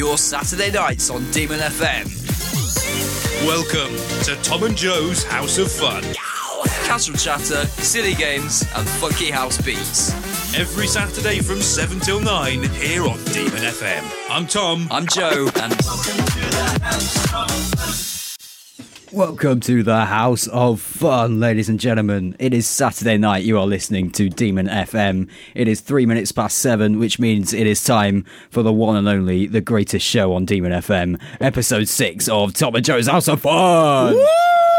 your Saturday nights on Demon FM. Welcome to Tom and Joe's House of Fun. Casual chatter, silly games, and funky house beats. Every Saturday from 7 till 9 here on Demon FM. I'm Tom. I'm Joe, and welcome to the House of Fun, ladies and gentlemen. It is Saturday night. You are listening to Demon FM. It is 3 minutes past 7, which means it is time for the one and only, the greatest show on Demon FM, episode 6 of Tom and Joe's House of Fun. Woo!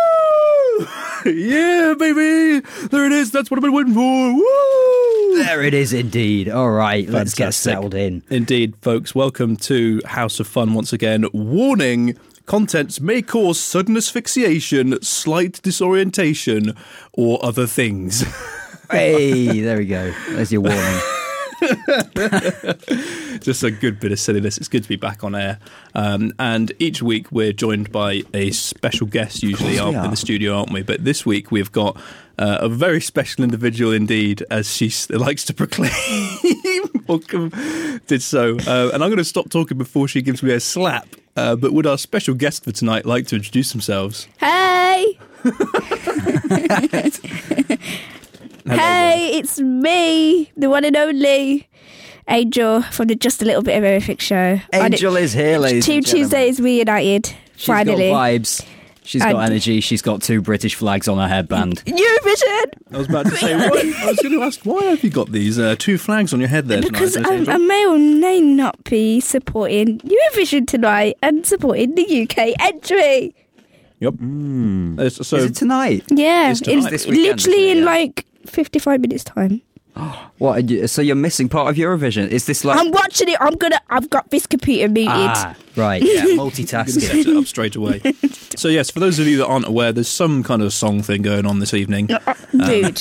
Yeah, baby! There it is. That's what I've been waiting for. Woo! There it is indeed. All right, let's get settled in. Indeed, folks. Welcome to House of Fun once again. Warning: contents may cause sudden asphyxiation, slight disorientation, or other things. Hey, there we go. There's your warning. Just a good bit of silliness. It's good to be back on air. And each week we're joined by a special guest, usually in the studio, aren't we? But this week we've got a very special individual indeed, as she likes to proclaim. Welcome. Did so. And I'm going to stop talking before she gives me a slap. But would our special guest for tonight like to introduce themselves? Hey! Hey, it's me, the one and only Angel from the Just a Little Bit of Everything show. Angel is here, ladies and gentlemen. Tuesdays reunited, finally. She's got vibes. She's got energy. She's got 2 British flags on her headband. Eurovision! I was about to say, I was going to ask, why have you got these 2 flags on your head there Because tonight? I may or may not be supporting Eurovision tonight and supporting the UK entry. Yep. So Is it tonight? Yeah, It's tonight. This weekend, literally isn't it? in Yeah. like 55 minutes time. What? So you're missing part of Eurovision? Is this like? I'm watching it. I've got this computer muted. Right. Yeah, set multitasking. it up straight away. So yes, for those of you that aren't aware, there's some kind of song thing going on this evening. Dude.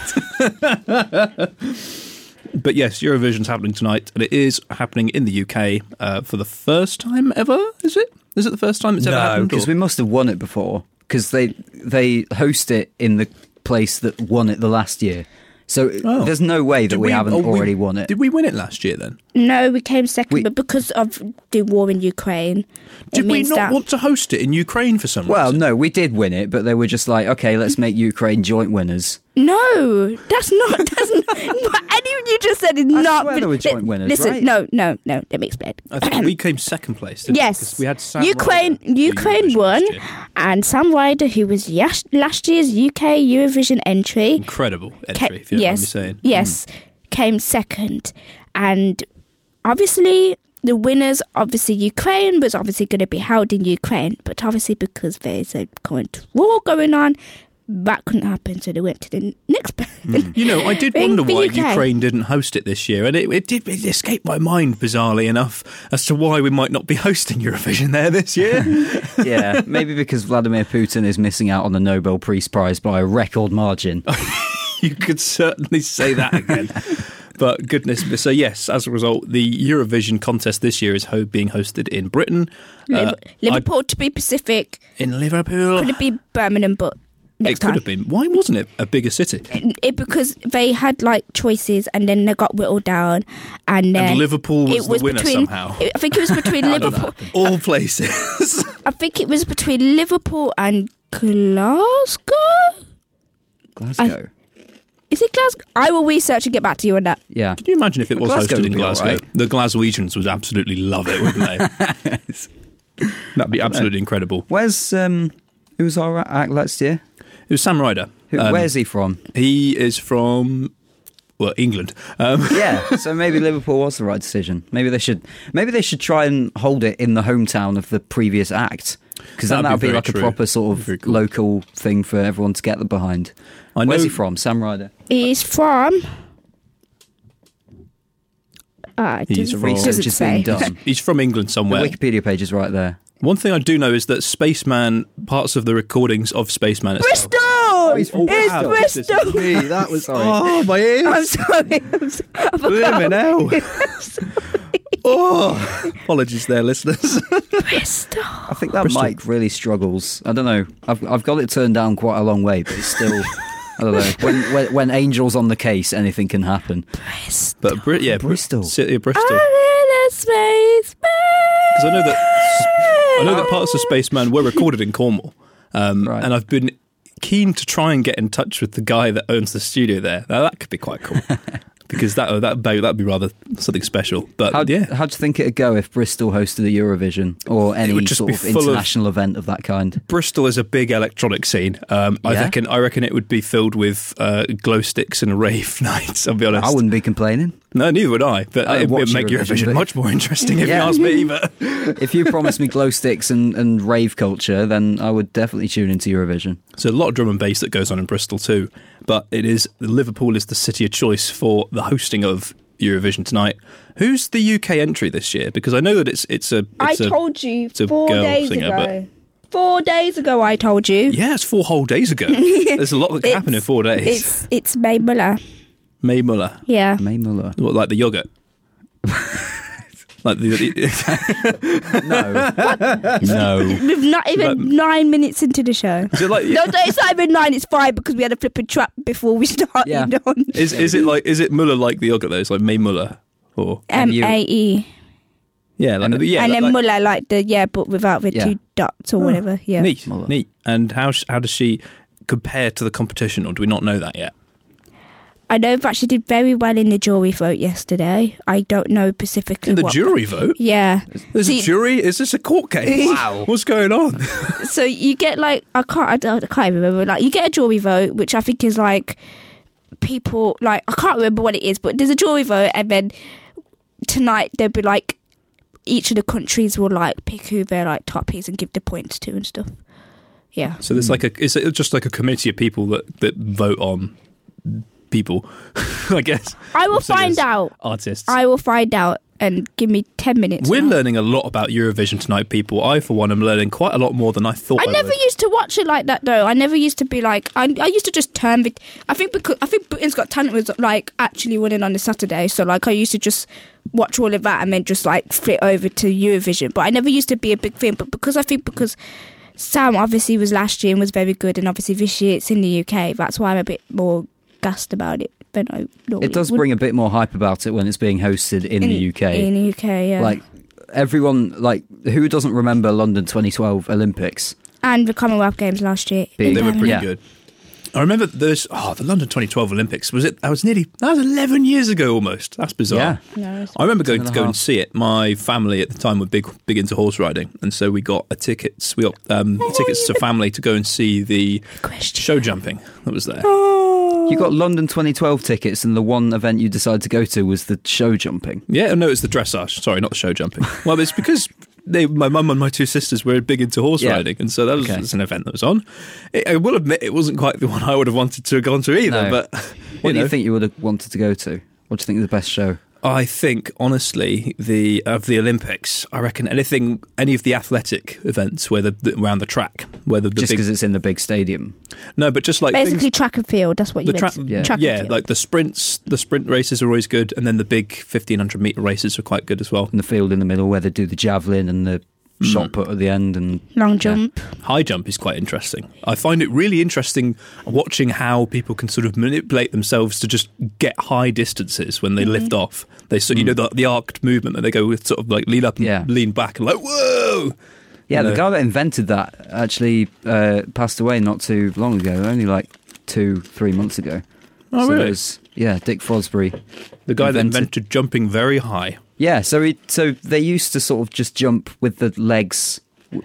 But yes, Eurovision's happening tonight, and it is happening in the UK for the first time ever. Is it? Is it the first time it's ever No, happened? because we must have won it before. Because they host it in the place that won it the last year. So there's no way that we haven't already won it. Did we win it last year then? No, we came second, but because of the war in Ukraine, Did we not want to host it in Ukraine for some Well, reason? no, we did win it, but they were just like, okay, let's make Ukraine joint winners. No, that's not. What anyone you just said is not. swear they were joint winners, Listen, right? no. Let me explain. I think we came second place. Didn't we? Yes, 'Cause we had Sam Ukraine Ryder won, last year. and Sam Ryder, who was last year's UK Eurovision entry, Incredible entry, if you don't mind me saying. Yes, came second, and obviously the winners, obviously Ukraine, was obviously going to be held in Ukraine, but obviously because there's a current war going on, that couldn't happen, so they went to the next person. You know, I did In wonder the why UK. Ukraine didn't host it this year, and it escaped my mind, bizarrely enough, as to why we might not be hosting Eurovision there this year. Yeah, maybe because Vladimir Putin is missing out on the Nobel Peace Prize by a record margin. You could certainly say that again. But goodness, so yes, as a result, the Eurovision contest this year is being hosted in Britain. Liverpool, to be specific. In Liverpool. Could it be Birmingham, but next It could time. have been. Why wasn't it a bigger city? Because they had like choices, and then they got whittled down, and then And Liverpool was it was the winner between, somehow. I think it was between Liverpool. All places. I think it was between Liverpool and Glasgow. Glasgow. Is it Glasgow? I will research and get back to you on that. Yeah. Can you imagine if it was Glasgow hosted in would be Glasgow? alright. The Glaswegians would absolutely love it, wouldn't they? That'd be absolutely incredible. Where's who was our act last year? It was Sam Ryder. Where's he from? He is from, well, England. Yeah, so maybe Liverpool was the right decision. Maybe they should try and hold it in the hometown of the previous act, because then that would be very like true. a proper sort of Very cool. local thing for everyone to get behind. I know- Where's he from? Sam Ryder. He's from. He's it from- doesn't Research is being say. done. He's from England The somewhere. Wikipedia page is right there. One thing I do know is that Spaceman, parts of the recordings of Spaceman itself. Bristol! he's from It's Bristol. Bristol! Me, that was Oh, my ears! I'm sorry. I forgot. Blimey hell. Oh, apologies there, listeners. Bristol. I think that Bristol. mic really struggles. I don't know. I've got it turned down quite a long way, but it's still. I don't know. When Angel's on the case, anything can happen. But Bristol. City of Bristol. I'm in a space, Because I know that parts of Spaceman were recorded in Cornwall, Right. and I've been keen to try and get in touch with the guy that owns the studio there. Now that could be quite cool. Because that'd be rather something special. But How do you think it'd go if Bristol hosted a Eurovision or any would just sort be of full of- international event of that kind? Bristol is a big electronic scene. I reckon it would be filled with glow sticks and rave nights. I'll be honest. I wouldn't be complaining. No, neither would I. But I'd it would watch make Eurovision, Eurovision but- much more interesting if Yeah. you ask me. But If you promised me glow sticks and rave culture, then I would definitely tune into Eurovision. so a lot of drum and bass that goes on in Bristol too. But Liverpool is the city of choice for the hosting of Eurovision tonight. Who's the UK entry this year? Because I know that it's a told you a 4 girl days singer, ago. 4 days ago, I told you. Yeah, it's 4 whole days ago. There's a lot that can happen in 4 days. It's Mae Muller. Mae Muller. Yeah. Mae Muller. What, like the yogurt? Like No. We've not even 9 minutes into the show. is it like No, it's not even 9. It's 5 because we had a flipping trap before we started. Yeah. On is it Muller like the yogurt though? It's like Mae Muller or MAE. yeah, like, yeah, and then like, Muller, like but without the Yeah. 2 dots or whatever. Yeah. neat, Muller. neat. And how does she compare to the competition, or do we not know that yet? I know that she did very well in the jury vote yesterday. I don't know specifically In the what. jury vote? Yeah. There's See- a jury? Is this a court case? Wow. What's going on? So you get like I can't even remember. Like you get a jury vote, which I think is like people like I can't remember what it is, but there's a jury vote, and then tonight there'll be like each of the countries will like pick who their like top is and give the points to and stuff. Yeah. So there's is it just like a committee of people that vote on people, I guess. I will Singers, find out. Artists. I will find out and give me 10 minutes. We're now. learning a lot about Eurovision tonight, people. I, for one, am learning quite a lot more than I thought I never would. used to watch it like that though. I never used to be like I used to just turn the I think Britain's Got Talent was like actually running on a Saturday, so like I used to just watch all of that and then just like flip over to Eurovision. But I never used to be a big fan. But because Sam obviously was last year and was very good, and obviously this year it's in the UK, that's why I'm a bit more gassed about it than I normally It does would. bring a bit more hype about it when it's being hosted in the UK. In the UK, yeah. Like, everyone, like, who doesn't remember London 2012 Olympics? And the Commonwealth Games last year. Big. They were pretty Yeah. good. I remember the London 2012 Olympics. That was 11 years ago almost. That's bizarre. Yeah. No, it's- I remember going 10 to and a go and half. see it. My family at the time were big into horse riding, and so we got tickets. We got tickets to family to go and see the question. show jumping that was there. You got London 2012 tickets, and the one event you decided to go to was the show jumping. Yeah, no, it's the dressage. Sorry, not the show jumping. Well, it's because my mum and my 2 sisters were big into horse Yeah. riding, and so that was Okay. it's an event that was on. I will admit it wasn't quite the one I would have wanted to have gone to either, No. but What do you think you would have wanted to go to? What do you think is the best show? I think, honestly, of the Olympics, I reckon any of the athletic events where around the track, where the Just big because it's in the big stadium. no, but just like Basically, things, track and field. That's what you the meant. track, Yeah. Track and field. like the sprint races are always good, and then the big 1500 meter races are quite good as well. And the field in the middle where they do the javelin and the shot put at the end. And Long jump. High jump is quite interesting. I find it really interesting watching how people can sort of manipulate themselves to just get high distances when they lift off. They the arced movement that they go with, sort of like lean up and lean back and like whoa. Yeah, the No. guy that invented that actually passed away not too long ago, only like 2-3 months ago. Oh, So really? it was, Dick Fosbury. The guy that invented- invented jumping very high. Yeah, so they used to sort of just jump with the legs,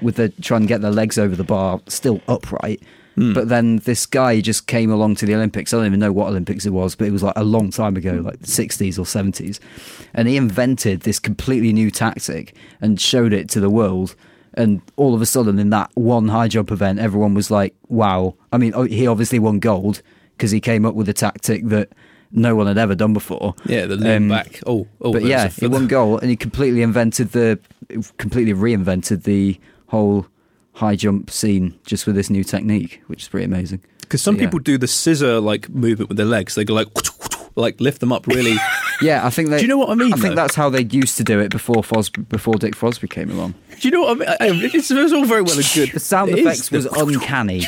try and get their legs over the bar, still upright. But then this guy just came along to the Olympics. I don't even know what Olympics it was, but it was like a long time ago, like the 60s or 70s. And he invented this completely new tactic and showed it to the world. And all of a sudden, in that one high jump event, everyone was like, wow. I mean, he obviously won gold because he came up with a tactic that no one had ever done before. Yeah, the lean back. But But yeah, he won gold, and he completely reinvented the whole high jump scene just with this new technique, which is pretty amazing. Because some Yeah. people do the scissor like movement with their legs. They go like lift them up really. Yeah, I think Do you know what I mean, I think though? that's how they used to do it before Dick Fosbury came along. you know what I mean? It's all very well and good. The sound effects was uncanny.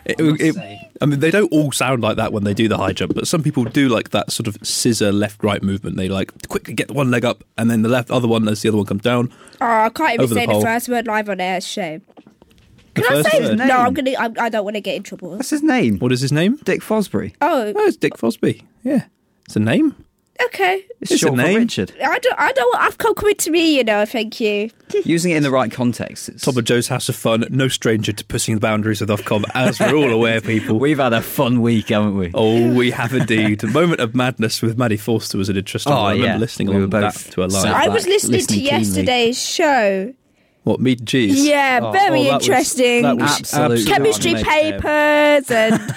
I mean, they don't all sound like that when they do the high jump, but some people do like that sort of scissor left-right movement. They like quickly get one leg up and then the other one as the other one comes down. Oh, I can't even say the pole. first word live on air. It's a shame. Can I first say? word? No, I don't want to get in trouble. What's his name? What is his name? Dick Fosbury. Oh, Oh, it's Dick Fosby. Yeah. It's a name. okay. It's It's a short for name. Richard. I don't want Afcon coming to me, thank you. Using it in the right context. It's... Tom and Joe's House of Fun, no stranger to pushing the boundaries with Ofcom, as we're all aware, people. We've had a fun week, haven't we? Oh, we have indeed. The moment of madness with Maddie Forster was an interesting one. I remember listening We were along that both to a live. sat I was back, listening to keenly. yesterday's show. What, meat and cheese? Yeah, very that was- interesting. that was Absolutely. Chemistry amazing. papers and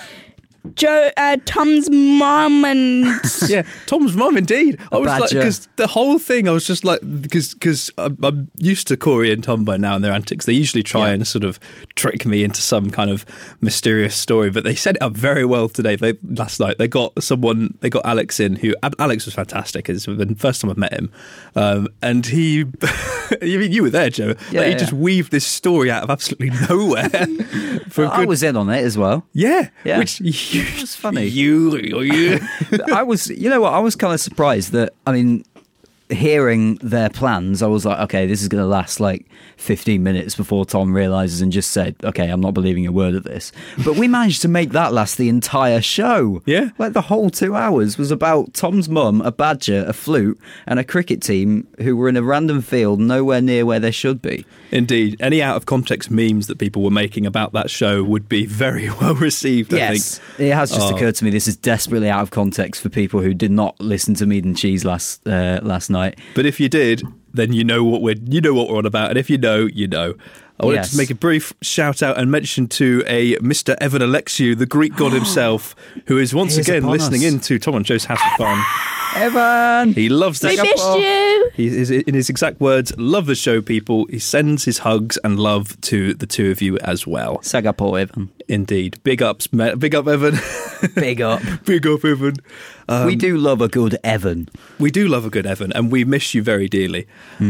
Tom's mum and Yeah, Tom's mum, indeed. I was like, badger. because the whole thing, I was just like, because I'm used to Corey and Tom by now and their antics. They usually try and sort of trick me into some kind of mysterious story, but they set it up very well today. Last night, they got Alex in, who, Alex was fantastic. It's the first time I've met him. And he, you were there, Joe. Yeah, he yeah. just weaved this story out of absolutely nowhere. For a I good, was in on it as well. yeah, Yeah. which It was funny. You. I was, you know what, I was kind of surprised that, I mean, hearing their plans, I was like, okay, this is going to last like 15 minutes before Tom realises and just said, okay, I'm not believing a word of this. But we managed to make that last the entire show. Yeah. Like the whole 2 hours was about Tom's mum, a badger, a flute, and a cricket team who were in a random field nowhere near where they should be. Indeed. Any out of context memes that people were making about that show would be very well received, I Yes, think. it has just occurred to me this is desperately out of context for people who did not listen to Mead and Cheese last night. But if you did, then you know what we're on about. And if you know, you know. I wanted Yes. to make a brief shout out and mention to a Mr. Evan Alexiou, the Greek god himself, who is once He is again upon listening us. in to Tom and Joe's House of Fun. Evan! He loves we the missed you. He is, in his exact words, love the show, people. He sends his hugs and love to the two of you as well. Sagapo Evan. Indeed. Big ups, big up, Evan. Big up. Big up, Evan. We do love a good Evan. We do love a good Evan, and we miss you very dearly.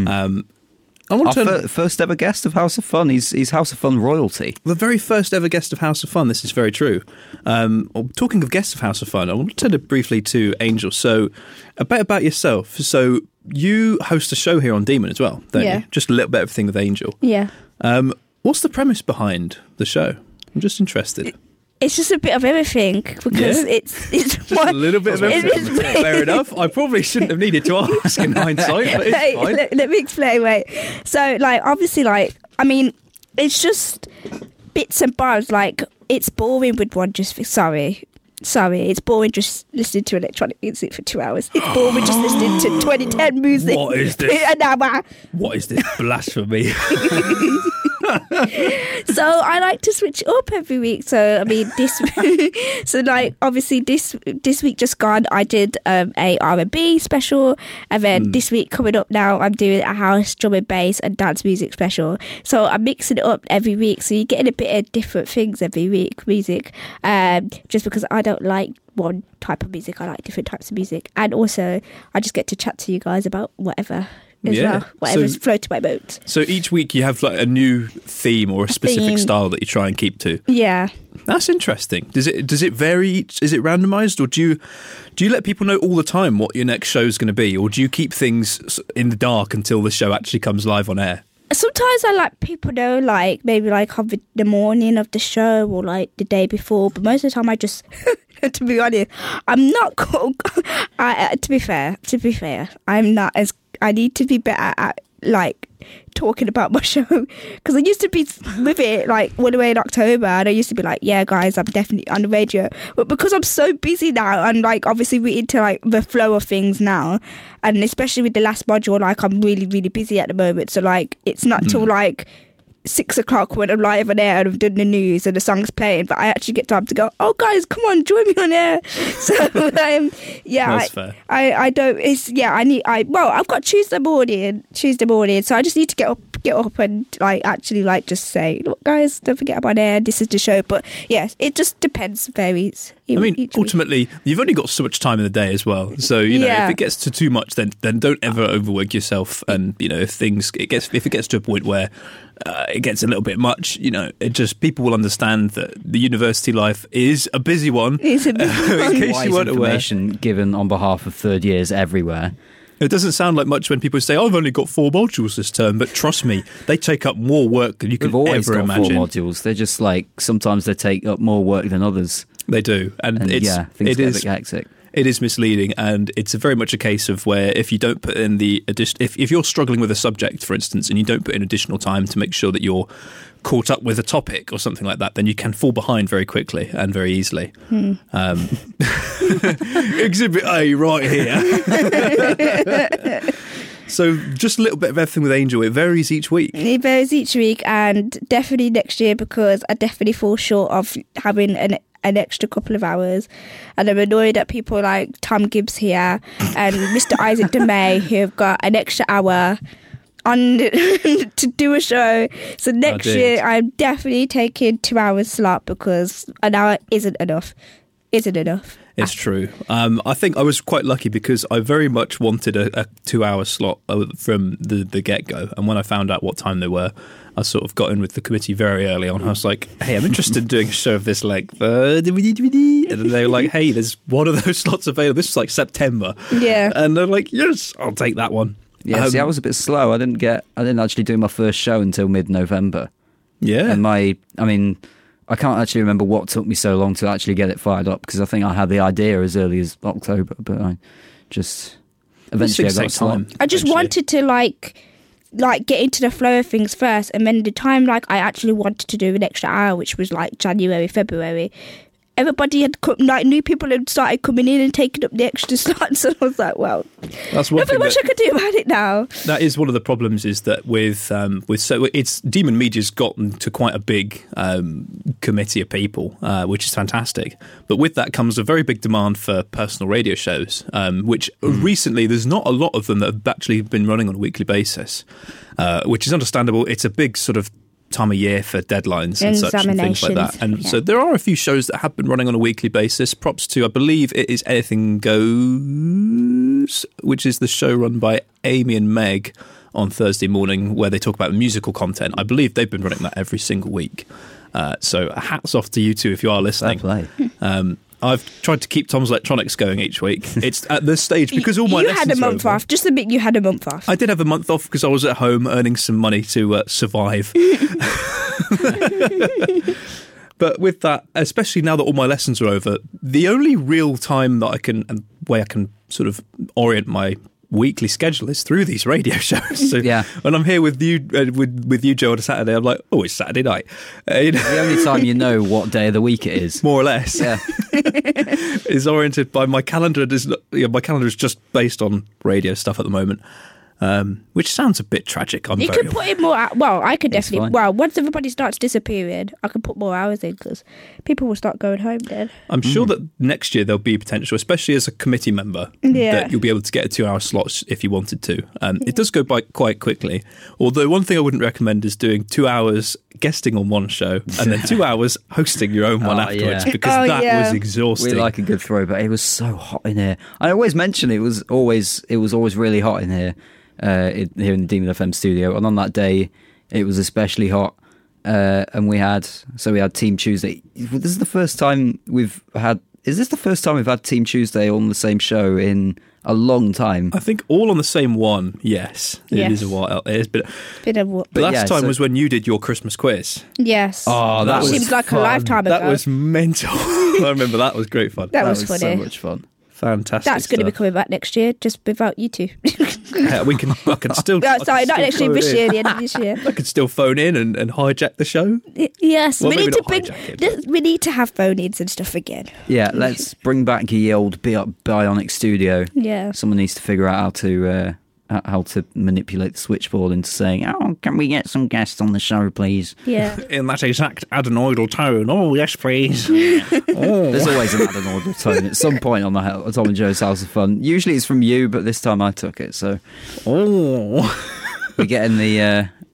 I want Our to first ever guest of House of Fun. He's House of Fun royalty. the very first ever guest of House of Fun. This is very true. Talking of guests of House of Fun, I want to turn it briefly to Angel. So, a bit about yourself. So, you host a show here on Demon as well, don't Yeah. you? Just a little bit of everything with Angel. Yeah. What's the premise behind the show? I'm just interested. It's just a bit of everything because Yeah? it's Just a little bit of everything. It is- Fair enough. I probably shouldn't have needed to ask in hindsight, but it's Hey, fine. let me explain. Wait. So, like, obviously, like, I mean, it's just bits and bobs. Like, it's boring with one. Sorry, it's boring just listening to electronic music for 2 hours. It's boring just listening to 2010 music. What is this? An hour. What is this blasphemy? So I like to switch up every week. So I mean, so like obviously this week just gone, I did a R&B special, and then this week coming up now, I'm doing a house, drum and bass, and dance music special. So I'm mixing it up every week, so you're getting a bit of different things every week, music. Just because I don't like one type of music, I like different types of music, and also I just get to chat to you guys about whatever. As Yeah. well, whatever's So- floating my boat. So each week you have like a new theme or a specific theme. style that you try and keep to. Yeah. That's interesting. Does it vary? Is it randomized, or do you let people know all the time what your next show is going to be, or do you keep things in the dark until the show actually comes live on air? Sometimes I let people know, like maybe like on the morning of the show or like the day before. But most of the time, I just, to be honest, I'm not cool. To be fair, I'm not as. I need to be better at like talking about my show, because I used to be with it like all the way in October, and I used to be like, yeah guys, I'm definitely on the radio, but because I'm so busy now and like obviously we're into like the flow of things now, and especially with the last module, like I'm really busy at the moment, so like it's not till like 6 o'clock when I'm live on air and I've done the news and the song's playing, but I actually get time to go, oh guys, come on, join me on air. So yeah, That's fair. I don't, it's, yeah, I've got Tuesday morning, so I just need to get get up and like actually like just say, look guys, don't forget about air, this is the show. But yes, it just depends, varies. I mean, ultimately, you've only got so much time in the day as well. So, you know, if it gets to too much, then don't ever overwork yourself. And, you know, if it gets to a point where it gets a little bit much, you know, people will understand that the university life is a busy one. It's a busy one. In case you weren't aware. Information given on behalf of third years everywhere. It doesn't sound like much when people say, I've only got 4 modules this term, but trust me, they take up more work than you could always ever got imagine. 4 modules. They're just like, sometimes they take up more work than others. They do. And things get a bit hectic. It is misleading, and it's very much a case of where if you don't put in the addition, if you're struggling with a subject, for instance, and you don't put in additional time to make sure that you're caught up with a topic or something like that, then you can fall behind very quickly and very easily. Exhibit A right here. So just a little bit of everything with Angel. It varies each week. It varies each week, and definitely next year, because I definitely fall short of having an extra couple of hours, and I'm annoyed at people like Tom Gibbs here and Mr. Isaac DeMay who have got an extra hour on to do a show. So next year I'm definitely taking 2 hours slot, because an hour isn't enough. It's true. I think I was quite lucky because I very much wanted a 2 hour slot from the get-go, and when I found out what time they were, I sort of got in with the committee very early on. I was like, hey, I'm interested in doing a show of this length. And then they were like, hey, there's one of those slots available. This is like September. Yeah. And they're like, yes, I'll take that one. Yeah, see, I was a bit slow. I didn't actually do my first show until mid-November. Yeah. And I can't actually remember what took me so long to actually get it fired up, because I think I had the idea as early as October, but I just eventually got time. I just wanted to like get into the flow of things first, and then the time like I actually wanted to do an extra hour, which was like January, February, everybody had new people had started coming in and taking up the extra slots, and I was like, well, that's one nothing much I could do about it now. That is one of the problems, is that with so it's Demon Media's gotten to quite a big committee of people, which is fantastic. But with that comes a very big demand for personal radio shows, which recently there's not a lot of them that have actually been running on a weekly basis, which is understandable. It's a big sort of time of year for deadlines and such and things like that. And so there are a few shows that have been running on a weekly basis. Props to, I believe it is Anything Goes, which is the show run by Amy and Meg on Thursday morning, where they talk about musical content. I believe they've been running that every single week. So hats off to you two if you are listening. Fair play. I've tried to keep Tom's Electronics going each week. It's at this stage because all my lessons You had a month over. off. Just admit you had a month off. I did have a month off because I was at home earning some money to survive. But with that, especially now that all my lessons are over, the only real time that I can, and way I can sort of orient my weekly schedule is through these radio shows. So yeah. When I'm here with you, with you, Joe, on a Saturday, I'm like, oh, it's Saturday night. The only time you know what day of the week it is, more or less, yeah, is oriented by my calendar. My calendar is just based on radio stuff at the moment. Which sounds a bit tragic. You could put in more. Well, I could definitely. fine. Well, once everybody starts disappearing, I could put more hours in, because people will start going home then. I'm sure that next year there'll be potential, especially as a committee member, that you'll be able to get a 2 hour slot if you wanted to. It does go by quite quickly. Although one thing I wouldn't recommend is doing 2 hours guesting on one show and then 2 hours hosting your own one afterwards, because that was exhausting. We like a good throw, but it was so hot in here. I always mention it was always really hot in here. Here in the Demon FM studio, and on that day it was especially hot, and we had Team Tuesday. This is the first time we've had. Is this the first time we've had Team Tuesday on the same show in a long time? I think all on the same one. Yes. It is a while. It is, but last time was when you did your Christmas quiz. Yes. Oh, that seems like fun. a lifetime ago. That was mental. I remember that was great fun. That was funny. So much fun. Fantastic. That's going to be coming back next year, just without you two. I can still. Sorry, not next year. This year, the end of this year. I could still phone in and hijack the show. Yes, Well, we maybe need to not hijack it, but- we need to have phone-ins and stuff again. Yeah, let's bring back the old Bionic Studio. Yeah. Someone needs to figure out how to manipulate the switchboard into saying, "Oh, can we get some guests on the show, please?" Yeah. In that exact adenoidal tone. Oh, yes, please. There's always an adenoidal tone at some point on the Tom and Joe's House of Fun. Usually it's from you, but this time I took it. So we're getting the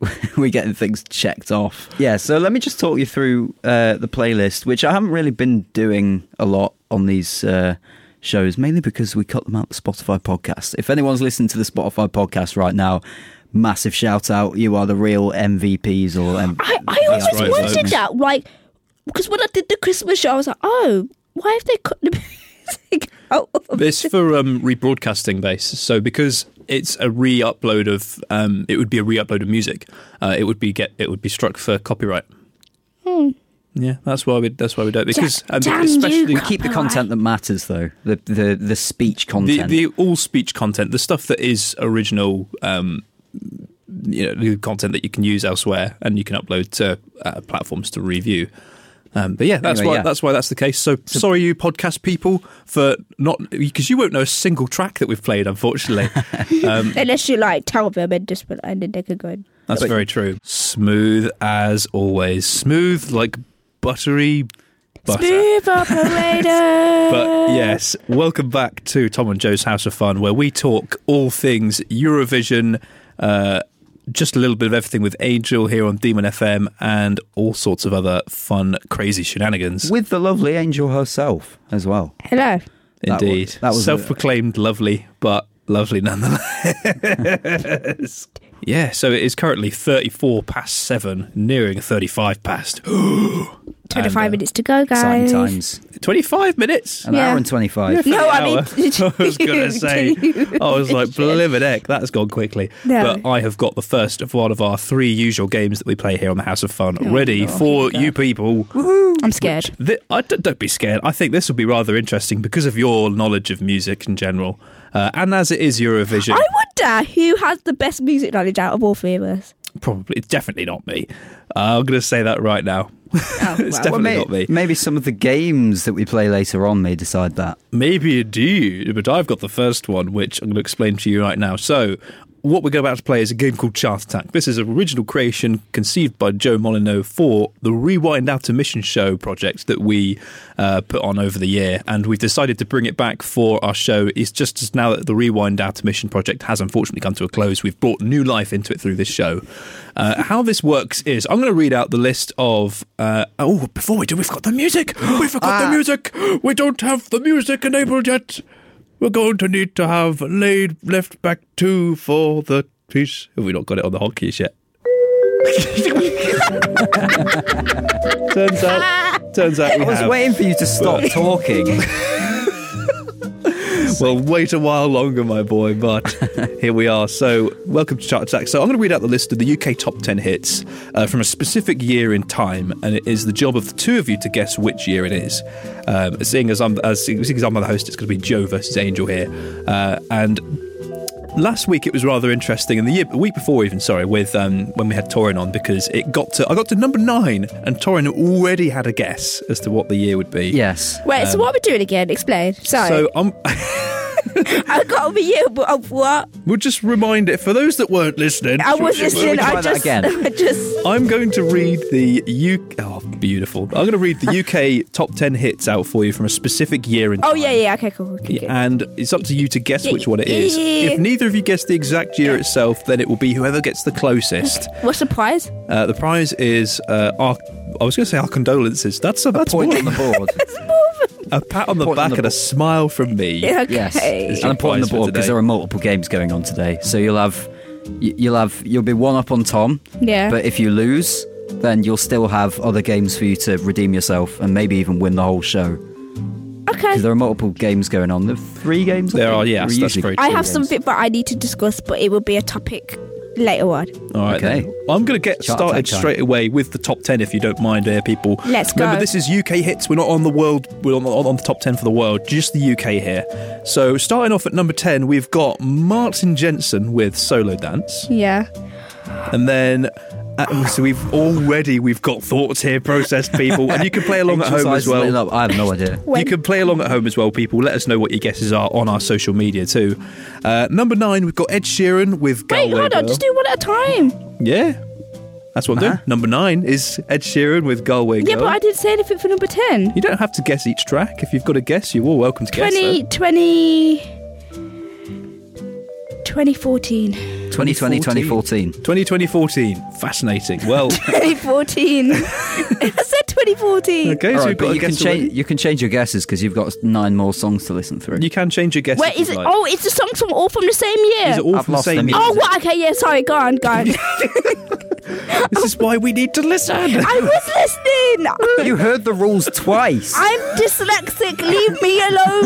we're getting things checked off. Yeah, so let me just talk you through the playlist, which I haven't really been doing a lot on these shows, mainly because we cut them out the Spotify podcast. If anyone's listening to the Spotify podcast right now, massive shout out. You are the real MVPs. I always wondered that, like, because when I did the Christmas show, I was like, oh, why have they cut the music out of It's for rebroadcasting base. So because it's a re-upload of, it would be a re-upload of music. It would be struck for copyright. Yeah, that's why we do it, because especially keep the content that matters, though the speech content, the all speech content, the stuff that is original, the content that you can use elsewhere and you can upload to platforms to review. But yeah, that's why that's the case. So sorry, you podcast people, for not, because you won't know a single track that we've played, unfortunately. Unless you like tell them and then they can go. That's very true. Smooth as always, smooth like buttery butter. Smooth operator. But yes, welcome back to Tom and Joe's House of Fun, where we talk all things Eurovision. Just a little bit of everything with Angel here on Demon FM and all sorts of other fun, crazy shenanigans. With the lovely Angel herself as well. Hello. Indeed. That was self-proclaimed lovely, but lovely nonetheless. Yeah, so it is currently 7:34, nearing 35 past. 25 minutes to go, guys. Exciting times. 25 minutes? An hour and 25. No, I mean... I was going to say, I was like, blimmin' heck, that's gone quickly. No. But I have got the first of one of our 3 usual games that we play here on the House of Fun ready for you people. Woohoo. I'm scared. Don't be scared. I think this will be rather interesting because of your knowledge of music in general. And as it is Eurovision... I wonder who has the best music knowledge out of all 3 of us. Probably. It's definitely not me. I'm going to say that right now. It's definitely not me. Maybe some of the games that we play later on may decide that. Maybe indeed, but I've got the first one, which I'm going to explain to you right now. So, what we're about to play is a game called Chart Attack. This is an original creation conceived by Joe Molyneux for the Rewind Out of Mission show project that we put on over the year, and we've decided to bring it back for our show. It's just as now that the Rewind Out of Mission project has unfortunately come to a close, we've brought new life into it through this show. How this works is, I'm going to read out the list of... before we do, we've got the music! We forgot the music! We don't have the music enabled yet! We're going to need to have left back 2 for the piece. Have we not got it on the hotkeys yet? Turns out we I was waiting for you to stop talking. Well, wait a while longer, my boy, but here we are. So, welcome to Chart Attack. So, I'm going to read out the list of the UK top 10 hits from a specific year in time, and it is the job of the 2 of you to guess which year it is. Seeing as I'm the host, it's going to be Joe versus Angel here. And last week it was rather interesting, and the week before even, with when we had Torin on, because I got to number 9, and Torin already had a guess as to what the year would be. Yes. Wait, so what are we doing again? Explain. Sorry. So I got over you, but of what? We'll just remind it for those that weren't listening. I was listening. I'm going to read the UK. Oh, beautiful! I'm going to read the UK top 10 hits out for you from a specific year in time. Oh yeah. Okay, cool. Okay. And it's up to you to guess which one it is. If neither of you guess the exact year itself, then it will be whoever gets the closest. What's the prize? The prize is I was going to say our condolences. That's point on the board. A pat on the back and a smile from me. Okay. Yes, and a point on the board because there are multiple games going on today. So you'll be one up on Tom. Yeah. But if you lose, then you'll still have other games for you to redeem yourself and maybe even win the whole show. Okay. Because there are multiple games going on. There are 3 games. There are, yes. That's very true. I have something, but I need to discuss. But it will be a topic later on. All right, okay. Then. I'm going to get started straight away with the top 10, if you don't mind, people. Let's go. Remember, this is UK hits. We're not on the world. We're on the top 10 for the world. Just the UK here. So, starting off at number 10, we've got Martin Jensen with Solo Dance. Yeah. And then... so we've got thoughts here, processed people, and you can play along at home as well. I have no idea. You can play along at home as well, people. Let us know what your guesses are on our social media too. Number 9, we've got Ed Sheeran with Galway Wait, hold on, just do one at a time. Yeah, that's what I'm doing. Number 9 is Ed Sheeran with Galway Girl. Yeah, but I didn't say anything for number 10. You don't have to guess each track. If you've got a guess, you're all welcome to guess. 2014. 2020, 2014. 2014. Fascinating. Well, 2014. I said 2014. okay, All so right, you've got but a you can guess change. already. You can change your guesses because you've got 9 more songs to listen through. You can change your guess. Wait, if is you'd it? like. Oh, it's the songs from all from the same year. Is it all I've from the lost same them. year? Oh, what? Okay, yeah. Sorry, go on. This is why we need to listen. I was listening. You heard the rules twice. I'm dyslexic. Leave me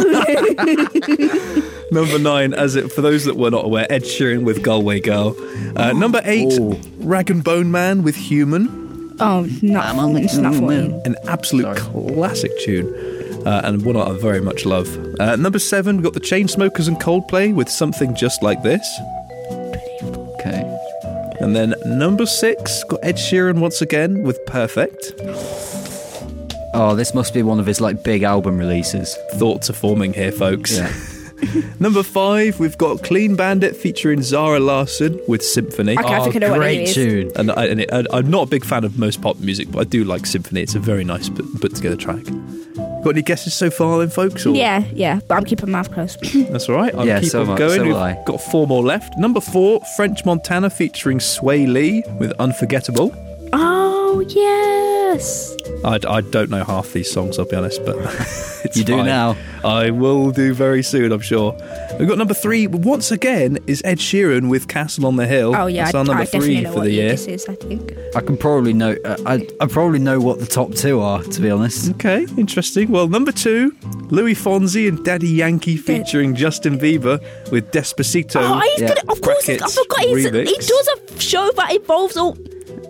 alone. Number 9, for those that were not aware, Ed Sheeran with Galway Girl. Number 8, Rag and Bone Man with Human. Oh, not it's not for me. An absolute classic tune. And one I very much love. Number 7, we've got the Chainsmokers and Coldplay with Something Just Like This. Okay. And then number 6, got Ed Sheeran once again with Perfect. Oh, this must be one of his like big album releases. Thoughts are forming here, folks. Yeah. Number 5, we've got Clean Bandit featuring Zara Larsson with Symphony. Okay, I think I know what it great is. tune. And I'm not a big fan of most pop music, but I do like Symphony. It's a very nice put together track. Got any guesses so far then, folks? Or? Yeah, but I'm keeping my mouth closed. That's all right. I'll Yeah, keep so on am- going. so We've will I. got 4 more left. Number 4, French Montana featuring Sway Lee with Unforgettable. Oh, yes. I don't know half these songs, I'll be honest, but it's You do fine. now. I will do very soon, I'm sure. We've got number 3, once again, is Ed Sheeran with Castle on the Hill. Oh, yeah. That's our I number definitely 3 know for what the year. this is, I think. I can probably know. I probably know what the top 2 are, to be honest. Okay, interesting. Well, number 2, Louis Fonsi and Daddy Yankee featuring Justin Bieber with Despacito. Oh, he's Yeah. gonna. Of course, I Brackets, forgot. He remix. does a show that involves all.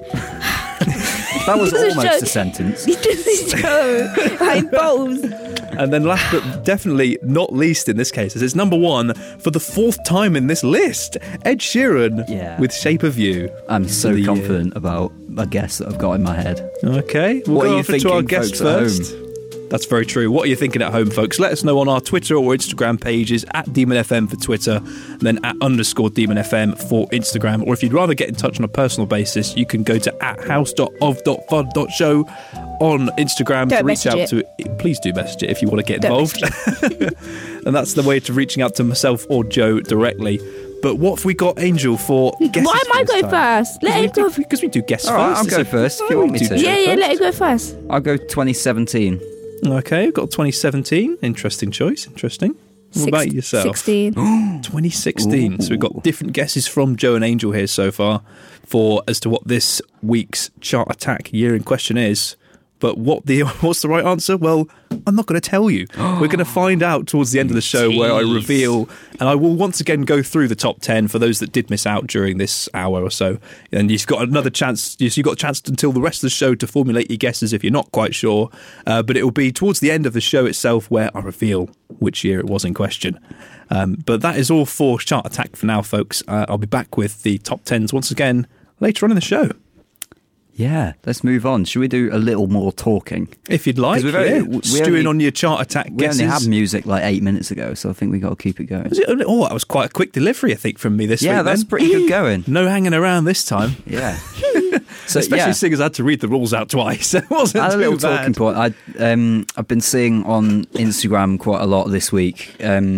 That was This is almost joke. a sentence. He does this show that involves. And then last but definitely not least in this case, is it's number 1 for the 4th time in this list, Ed Sheeran Yeah. with Shape of You. I'm so The, confident about a guess that I've got in my head. Okay, we'll What go are you over to our thinking, guest folks at home? first. That's very true. What are you thinking at home, folks? Let us know on our Twitter or Instagram pages, at Demon FM for Twitter, and then at _Demon FM for Instagram. Or if you'd rather get in touch on a personal basis, you can go to @house.of.fun.show on Instagram Don't to reach message out to. Please do message it if you want to get Don't involved. And that's the way to reaching out to myself or Joe directly. But what have we got, Angel, for guesses? Why am I going first? Let him go. Because we do guests All right, first. I'll go first if you want me to. Yeah, let him go first. I'll go 2017. Okay, we've got 2017. Interesting choice. Interesting. What about yourself? 16. 2016. So we've got different guesses from Joe and Angel here so far as to what this week's chart attack year in question is. But what's the right answer? Well, I'm not going to tell you. We're going to find out towards the end of the show where I reveal, and I will once again go through the top 10 for those that did miss out during this hour or so. And you've got another chance. You've got a chance until the rest of the show to formulate your guesses if you're not quite sure. But it will be towards the end of the show itself where I reveal which year it was in question. But that is all for Chart Attack for now, folks. I'll be back with the top 10s once again later on in the show. Yeah, let's move on. Should we do a little more talking? If you'd like, 'Cause stewing on your Chart Attack We guesses. only had music like 8 minutes ago, so I think we got to keep it going. Was it only- that was quite a quick delivery, I think, from me this week. Yeah, that's then. pretty good going. No hanging around this time. Yeah. So Especially seeing as I had to read the rules out twice. It wasn't I had a too little bad. talking point. I've been seeing on Instagram quite a lot this week.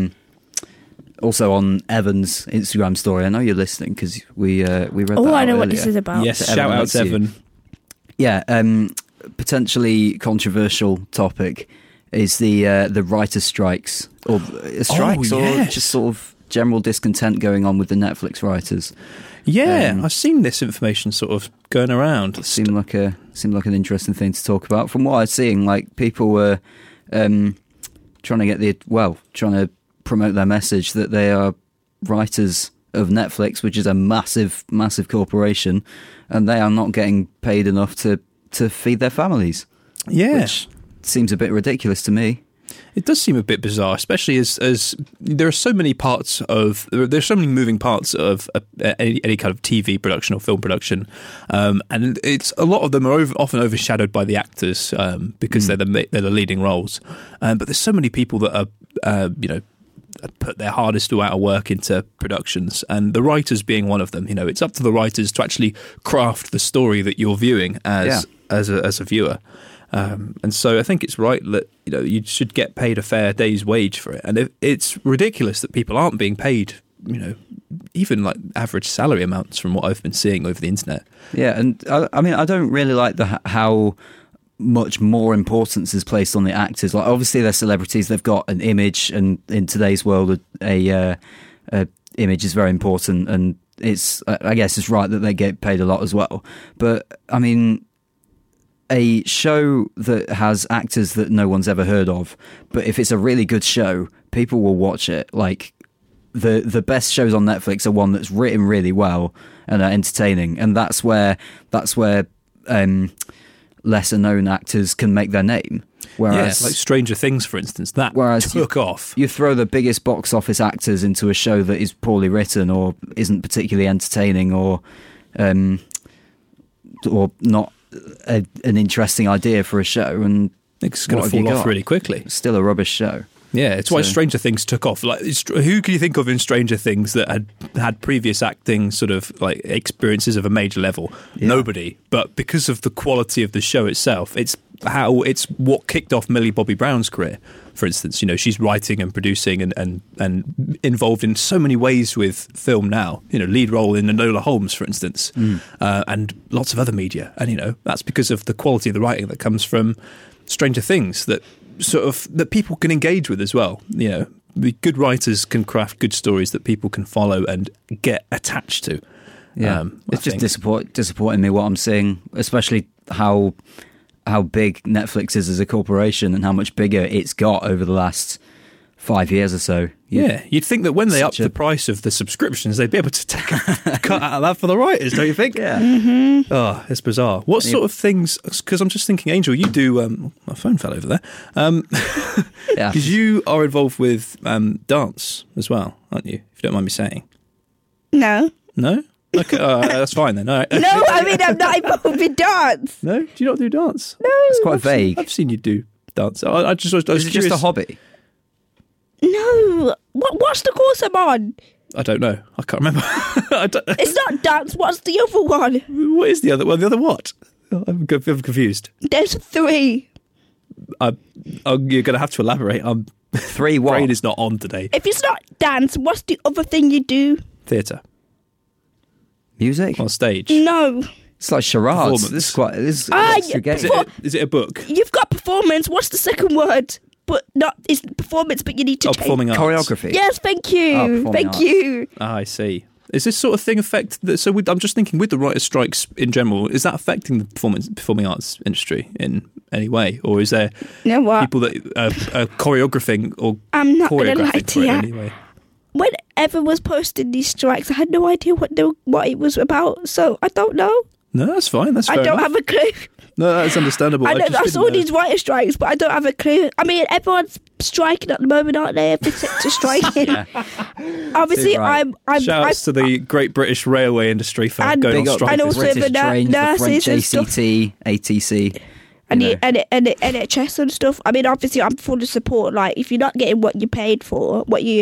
Also on Evan's Instagram story. I know you're listening because we read that Oh, out I know what earlier. this is about. Yes, To shout Evan, out that's to you. Evan. Yeah, potentially controversial topic is the writer strikes or strikes or yes. just sort of general discontent going on with the Netflix writers. Yeah, I've seen this information sort of going around. Seemed like an interesting thing to talk about. From what I was seeing, like people were trying to promote their message that they are writers of Netflix, which is a massive corporation, and they are not getting paid enough to feed their families. Yeah. Which seems a bit ridiculous to me. It does seem a bit bizarre, especially as there are so many there's so many moving parts of any kind of TV production or film production, and it's a lot of them are often overshadowed by the actors because they're the leading roles. But there's so many people that are put their hardest amount of work into productions, and the writers being one of them. You know, it's up to the writers to actually craft the story that you're viewing as a viewer. And so I think it's right that you should get paid a fair day's wage for it. And it's ridiculous that people aren't being paid even like average salary amounts from what I've been seeing over the internet. Yeah, and I mean, I don't really like how much more importance is placed on the actors. Like, obviously, they're celebrities; they've got an image, and in today's world, a image is very important, and I guess it's right that they get paid a lot as well. But I mean, a show that has actors that no one's ever heard of, but if it's a really good show, people will watch it. Like, the best shows on Netflix are one that's written really well and are entertaining, and that's where lesser known actors can make their name. Whereas, like Stranger Things, for instance, that took off. You throw the biggest box office actors into a show that is poorly written or isn't particularly entertaining or not an interesting idea for a show, and it's going to fall off really quickly. It's still a rubbish show. Yeah, it's why Stranger Things took off. Like, who can you think of in Stranger Things that had previous acting sort of like experiences of a major level? Yeah. Nobody. But because of the quality of the show itself, it's what kicked off Millie Bobby Brown's career. For instance, she's writing and producing and involved in so many ways with film now. Lead role in Enola Holmes, for instance, and lots of other media. And that's because of the quality of the writing that comes from Stranger Things that people can engage with as well. The good writers can craft good stories that people can follow and get attached to. Yeah, it's just disappointing me what I'm seeing, especially how big Netflix is as a corporation and how much bigger it's got over the last 5 years or so. You'd think that when they up the price of the subscriptions, they'd be able to take a cut out of that for the writers, don't you think? Yeah. Mm-hmm. Oh, it's bizarre. What sort of things, because I'm just thinking, Angel, you do, my phone fell over there, because you are involved with dance as well, aren't you, if you don't mind me saying? No. No? Okay, that's fine then. All right. No, I mean, I'm not involved in dance. No? Do you not do dance? No. It's quite vague. I've seen you do dance. I was Is it curious. just a hobby? No. What's the course I'm on? I don't know. I can't remember. It's not dance. What's the other one? What is the other one? The other what? I'm confused. There's 3. You're going to have to elaborate. 3 what? Brain is not on today. If it's not dance, what's the other thing you do? Theatre. Music? On stage. No. It's like charades. This is Is it a book? You've got performance. What's the second word? But not it's performance, but you need to change. Performing arts. Choreography. Yes, thank you. Thank you. I see. Is this sort of thing I'm just thinking with the writers' strikes in general, is that affecting the performing arts industry in any way? Or is there people that are choreographing or I'm not going to lie choreographing to you. anyway? When Evan was posting these strikes, I had no idea what it was about, so I don't know. No, that's fine. That's fair I don't enough. have a clue. No, that's understandable. I saw these writer strikes, but I don't have a clue. I mean, everyone's striking at the moment, aren't they? Every sector's striking. Obviously, right. I'm Shouts to the Great British Railway industry for going on strike. and also British the Trains, nurses the French and stuff. ACT, ATC. And the NHS and stuff. I mean, obviously, I'm full of support. Like, if you're not getting what you paid for, you're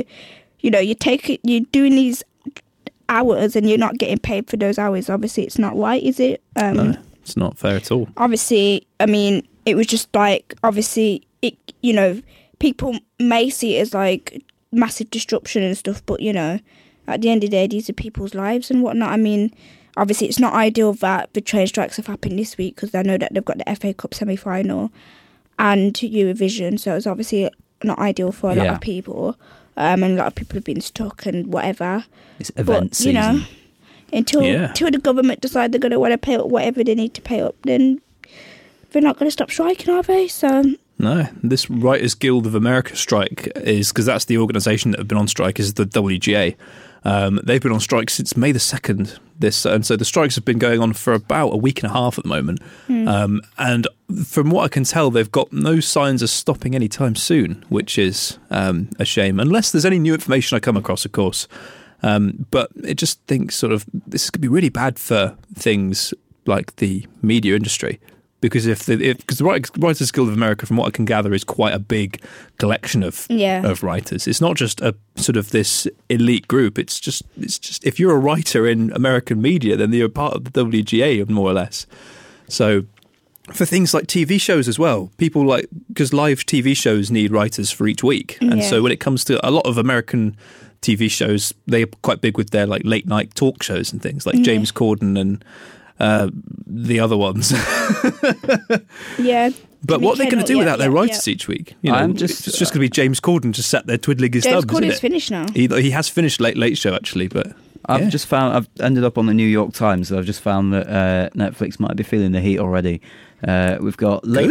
doing these hours and you're not getting paid for those hours. Obviously, it's not right, is it? No, it's not fair at all. Obviously, I mean, it was just like, obviously, people may see it as like massive disruption and stuff, but at the end of the day, these are people's lives and whatnot. I mean, obviously, it's not ideal that the train strikes have happened this week because I know that they've got the FA Cup semi-final and Eurovision, so it's obviously not ideal for a lot of people. And a lot of people have been stuck and whatever. It's event season. Until the government decide they're going to want to pay up whatever they need to pay up, then they're not going to stop striking, are they? So no, this Writers Guild of America strike is, because that's the organisation that have been on strike, is the WGA. They've been on strike since May the 2nd. And so the strikes have been going on for about a week and a half at the moment. And from what I can tell, they've got no signs of stopping anytime soon, which is a shame. Unless there's any new information I come across, of course. But it just thinks sort of this could be really bad for things like the media industry. Because because the Writers Guild of America, from what I can gather, is quite a big collection of writers. It's not just a sort of this elite group. It's just if you're a writer in American media, then you're part of the WGA, more or less. So for things like TV shows as well, because live TV shows need writers for each week, and so when it comes to a lot of American TV shows, they're quite big with their like late night talk shows and things like James Corden and the other ones. Yeah. But what are they going to do without their writers each week? You know, it's just going to be James Corden just sat there twiddling his thumbs. James Corden's finished now. He has finished Late Show actually, but I've ended up on the New York Times. So I've just found that Netflix might be feeling the heat already. We've got late.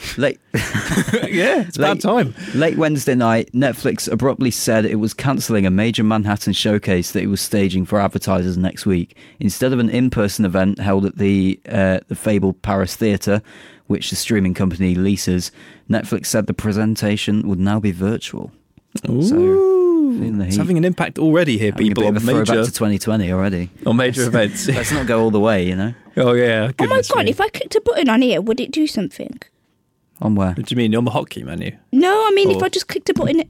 It's about time. Late Wednesday night, Netflix abruptly said it was cancelling a major Manhattan showcase that it was staging for advertisers next week. Instead of an in-person event held at the fabled Paris Theatre, which the streaming company leases, Netflix said the presentation would now be virtual. Ooh. So, it's having an impact already here, people. A bit of a throwback to 2020 already. On major events. Let's not go all the way, you know. Oh yeah. Oh my God! If I clicked a button on here, would it do something? On where? What do you mean? On the hotkey menu? No, I mean if I just clicked a button.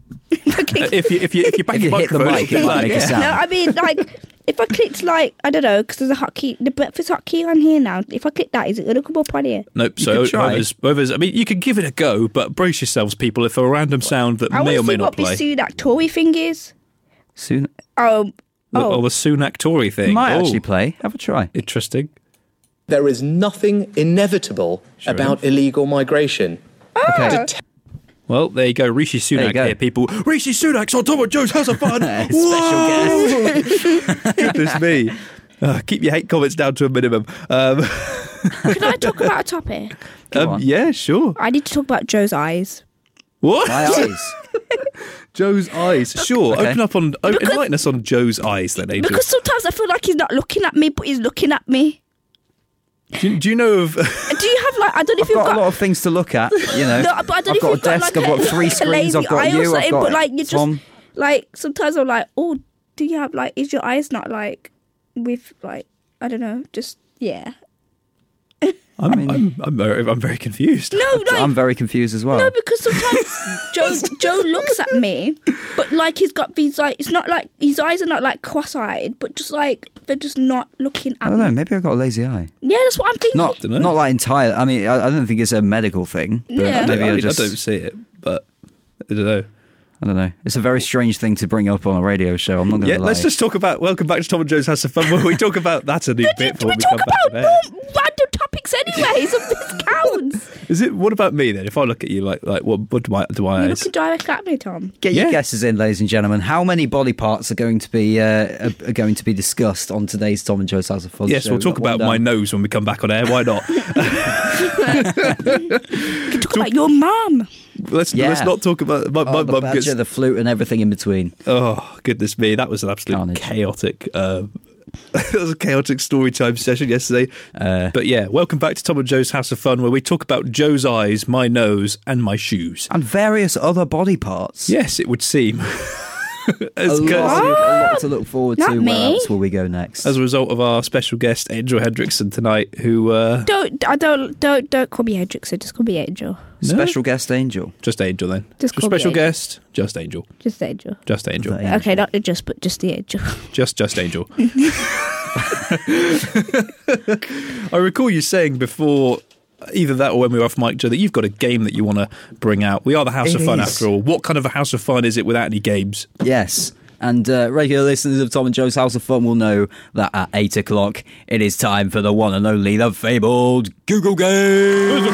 If you back If you your hit the microphone, mic, it might make a sound. No, I mean like if I clicked like I don't know because there's a hotkey, the breakfast hotkey on here now. If I click that, is it going to come up on here? Nope. You So could try. whoever's, I mean, you can give it a go, but brace yourselves, people. If a random sound that I may or want to may see not what play, this Sunak Tory thing is. Soon. the Sunak Tory thing Might Oh, actually play. Have a try. interesting. There is nothing inevitable about illegal migration. Okay. Well, there you go. Rishi There you Sunak go. here, people. Rishi Sunak's on Tom and Joe's House of Fun. Special guest. Goodness me. Keep your hate comments down to a minimum. Can I talk about a topic? Go on. Yeah, sure. I need to talk about Joe's eyes. What? My eyes. Joe's eyes. Sure. Okay. Enlighten us on Joe's eyes then, Angel. Because sometimes I feel like he's not looking at me, but he's looking at me. Do you know of... Do you have like I don't know if I've you've got a lot of things to look at, you know. No, but I don't know I've if got a you've got, desk, like, I've got a 3 screens, lazy I've got eye or you, I've something, got but like you Tom. just like sometimes I'm like, oh, do you have like is your eyes not like with like I don't know, just yeah. I'm very confused. No, like I'm very confused as well. no, because sometimes Joe looks at me, but like he's got these like it's not like his eyes are not like cross-eyed, but just like they're just not looking I at don't me. know, maybe I've got a lazy eye. Yeah, that's what I'm thinking. Not like entirely. I mean, I don't think it's a medical thing. But Yeah. maybe I I just... don't see it, but I don't know. I don't know. It's a very strange thing to bring up on a radio show. I'm not going to Yeah, lie. let's just talk about Welcome Back to Tom and Joe's House of Fun, where we talk about that's a new bit for we when we talk come back about to there. random topics anyway, so this counts. Is it? What about me then? If I look at you like what do my You're eyes? looking directly at me, Tom. Get your Yeah. guesses in, ladies and gentlemen. How many body parts are going to be discussed on today's Tom and Joe's House of Fun Yes, show? we'll talk We've got about one my down. nose when we come back on air. Why not? You can talk about your mum. Let's not talk about my Oh, the mum badger, gets. the flute, and everything in between. Oh goodness me, that was an absolute Carnage. chaotic. That was a chaotic story time session yesterday. But yeah, welcome back to Tom and Joe's House of Fun, where we talk about Joe's eyes, my nose, and my shoes. And various other body parts. Yes, it would seem. A As, lot to look forward Not to. me. Where else will we go next? as a result of our special guest Angel Hendrickson tonight, who Don't call me Hendrickson. Just call me Angel. Special guest Angel. just Angel then. Just call me special Angel. guest, just Angel, Just Angel. just Angel, The Okay, not the just, but just the Angel. just Angel. I recall you saying before, either that or when we were off mic, Joe, that you've got a game that you want to bring out. We are the House It of Fun, is. after all. What kind of a House of Fun is it without any games? Yes. And regular listeners of Tom and Joe's House of Fun will know that at 8 o'clock it is time for the one and only, the fabled Google Game.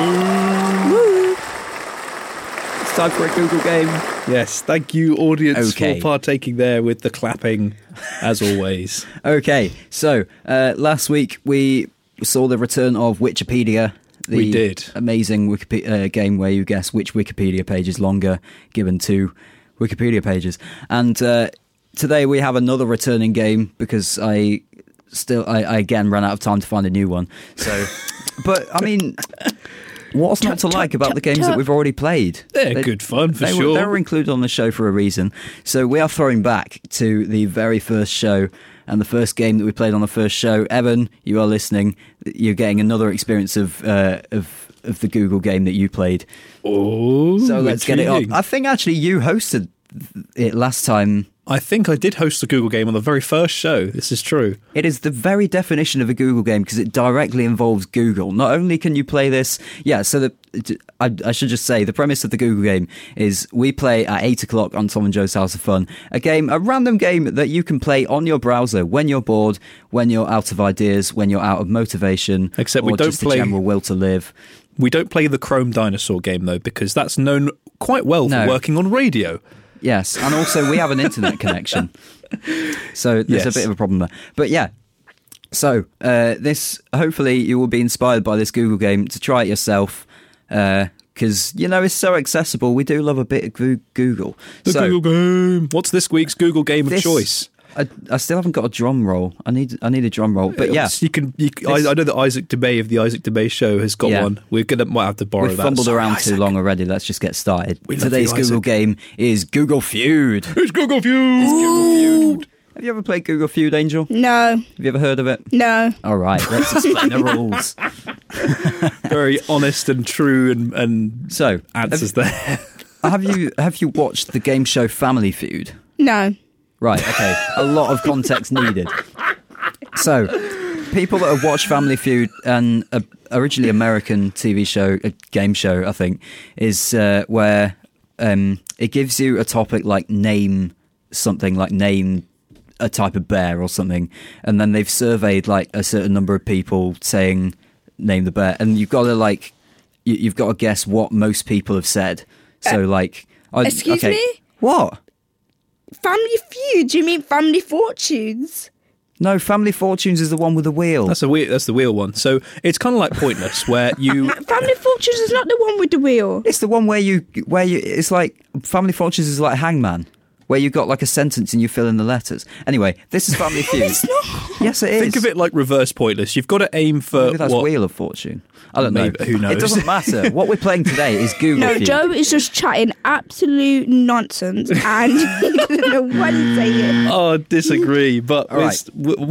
It's time for a Google Game. Yes, thank you, audience, Okay. for partaking there with the clapping, as always. Okay, so last week we saw the return of Wikipedia. The We did. Amazing game where you guess which Wikipedia page is longer, given 2 Wikipedia pages. And today we have another returning game because I again ran out of time to find a new one. So, but I mean, what's not to like about the games that we've already played? They're good fun, for They sure. were included on the show for a reason. So we are throwing back to the very first show and the first game that we played on the first show. Evan, you are listening. You're getting another experience of the Google game that you played. Oh, So let's get it up. intriguing. I think actually you hosted it last time. I think I did host a Google game on the very first show. This is true. It is the very definition of a Google game because it directly involves Google. Not only can you play this, I should just say the premise of the Google game is we play at 8 o'clock on Tom and Joe's House of Fun, a random game that you can play on your browser when you're bored, when you're out of ideas, when you're out of motivation, except we or don't just play the general will to live. We don't play the Chrome Dinosaur game though, because that's known quite well for working on radio. Yes, and also we have an internet connection, so there's a bit of a problem there. But yeah, so this hopefully you will be inspired by this Google game to try it yourself, because it's so accessible. We do love a bit of Google. Google game. What's this week's Google game of choice? I still haven't got a drum roll. I need a drum roll. But yeah, I know that Isaac DeBay of the Isaac DeBay Show has got one. Might have to borrow that. We've fumbled around too long already. Let's just get started. Today's Google game is Google Feud. It's Google Feud. Have you ever played Google Feud, Angel? No. Have you ever heard of it? No. All right, let's explain the rules. Very honest and true and so answers there. Have you watched the game show Family Feud? No. Right, okay. A lot of context needed. So, people that have watched Family Feud, and originally American TV show, a game show, I think, is where it gives you a topic like name something, like name a type of bear or something, and then they've surveyed like a certain number of people saying name the bear, and you've got to you've got to guess what most people have said. So excuse me? What? Family Feud? Do you mean Family Fortunes? No, Family Fortunes is the one with the wheel. That's the wheel one. So it's kind of like Pointless, where you. Family Fortunes is not the one with the wheel. It's the one where you. It's like Family Fortunes is like Hangman, where you got like a sentence and you fill in the letters. Anyway, this is Family Feud. It's not. Yes, it is. Think of it like reverse Pointless. You've got to aim for. Maybe that's Wheel of Fortune. I don't know. Who knows? It doesn't matter. What we're playing today is Google No, Feud. Joe is just chatting absolute nonsense, and he doesn't know what he's saying. Oh, disagree. But right.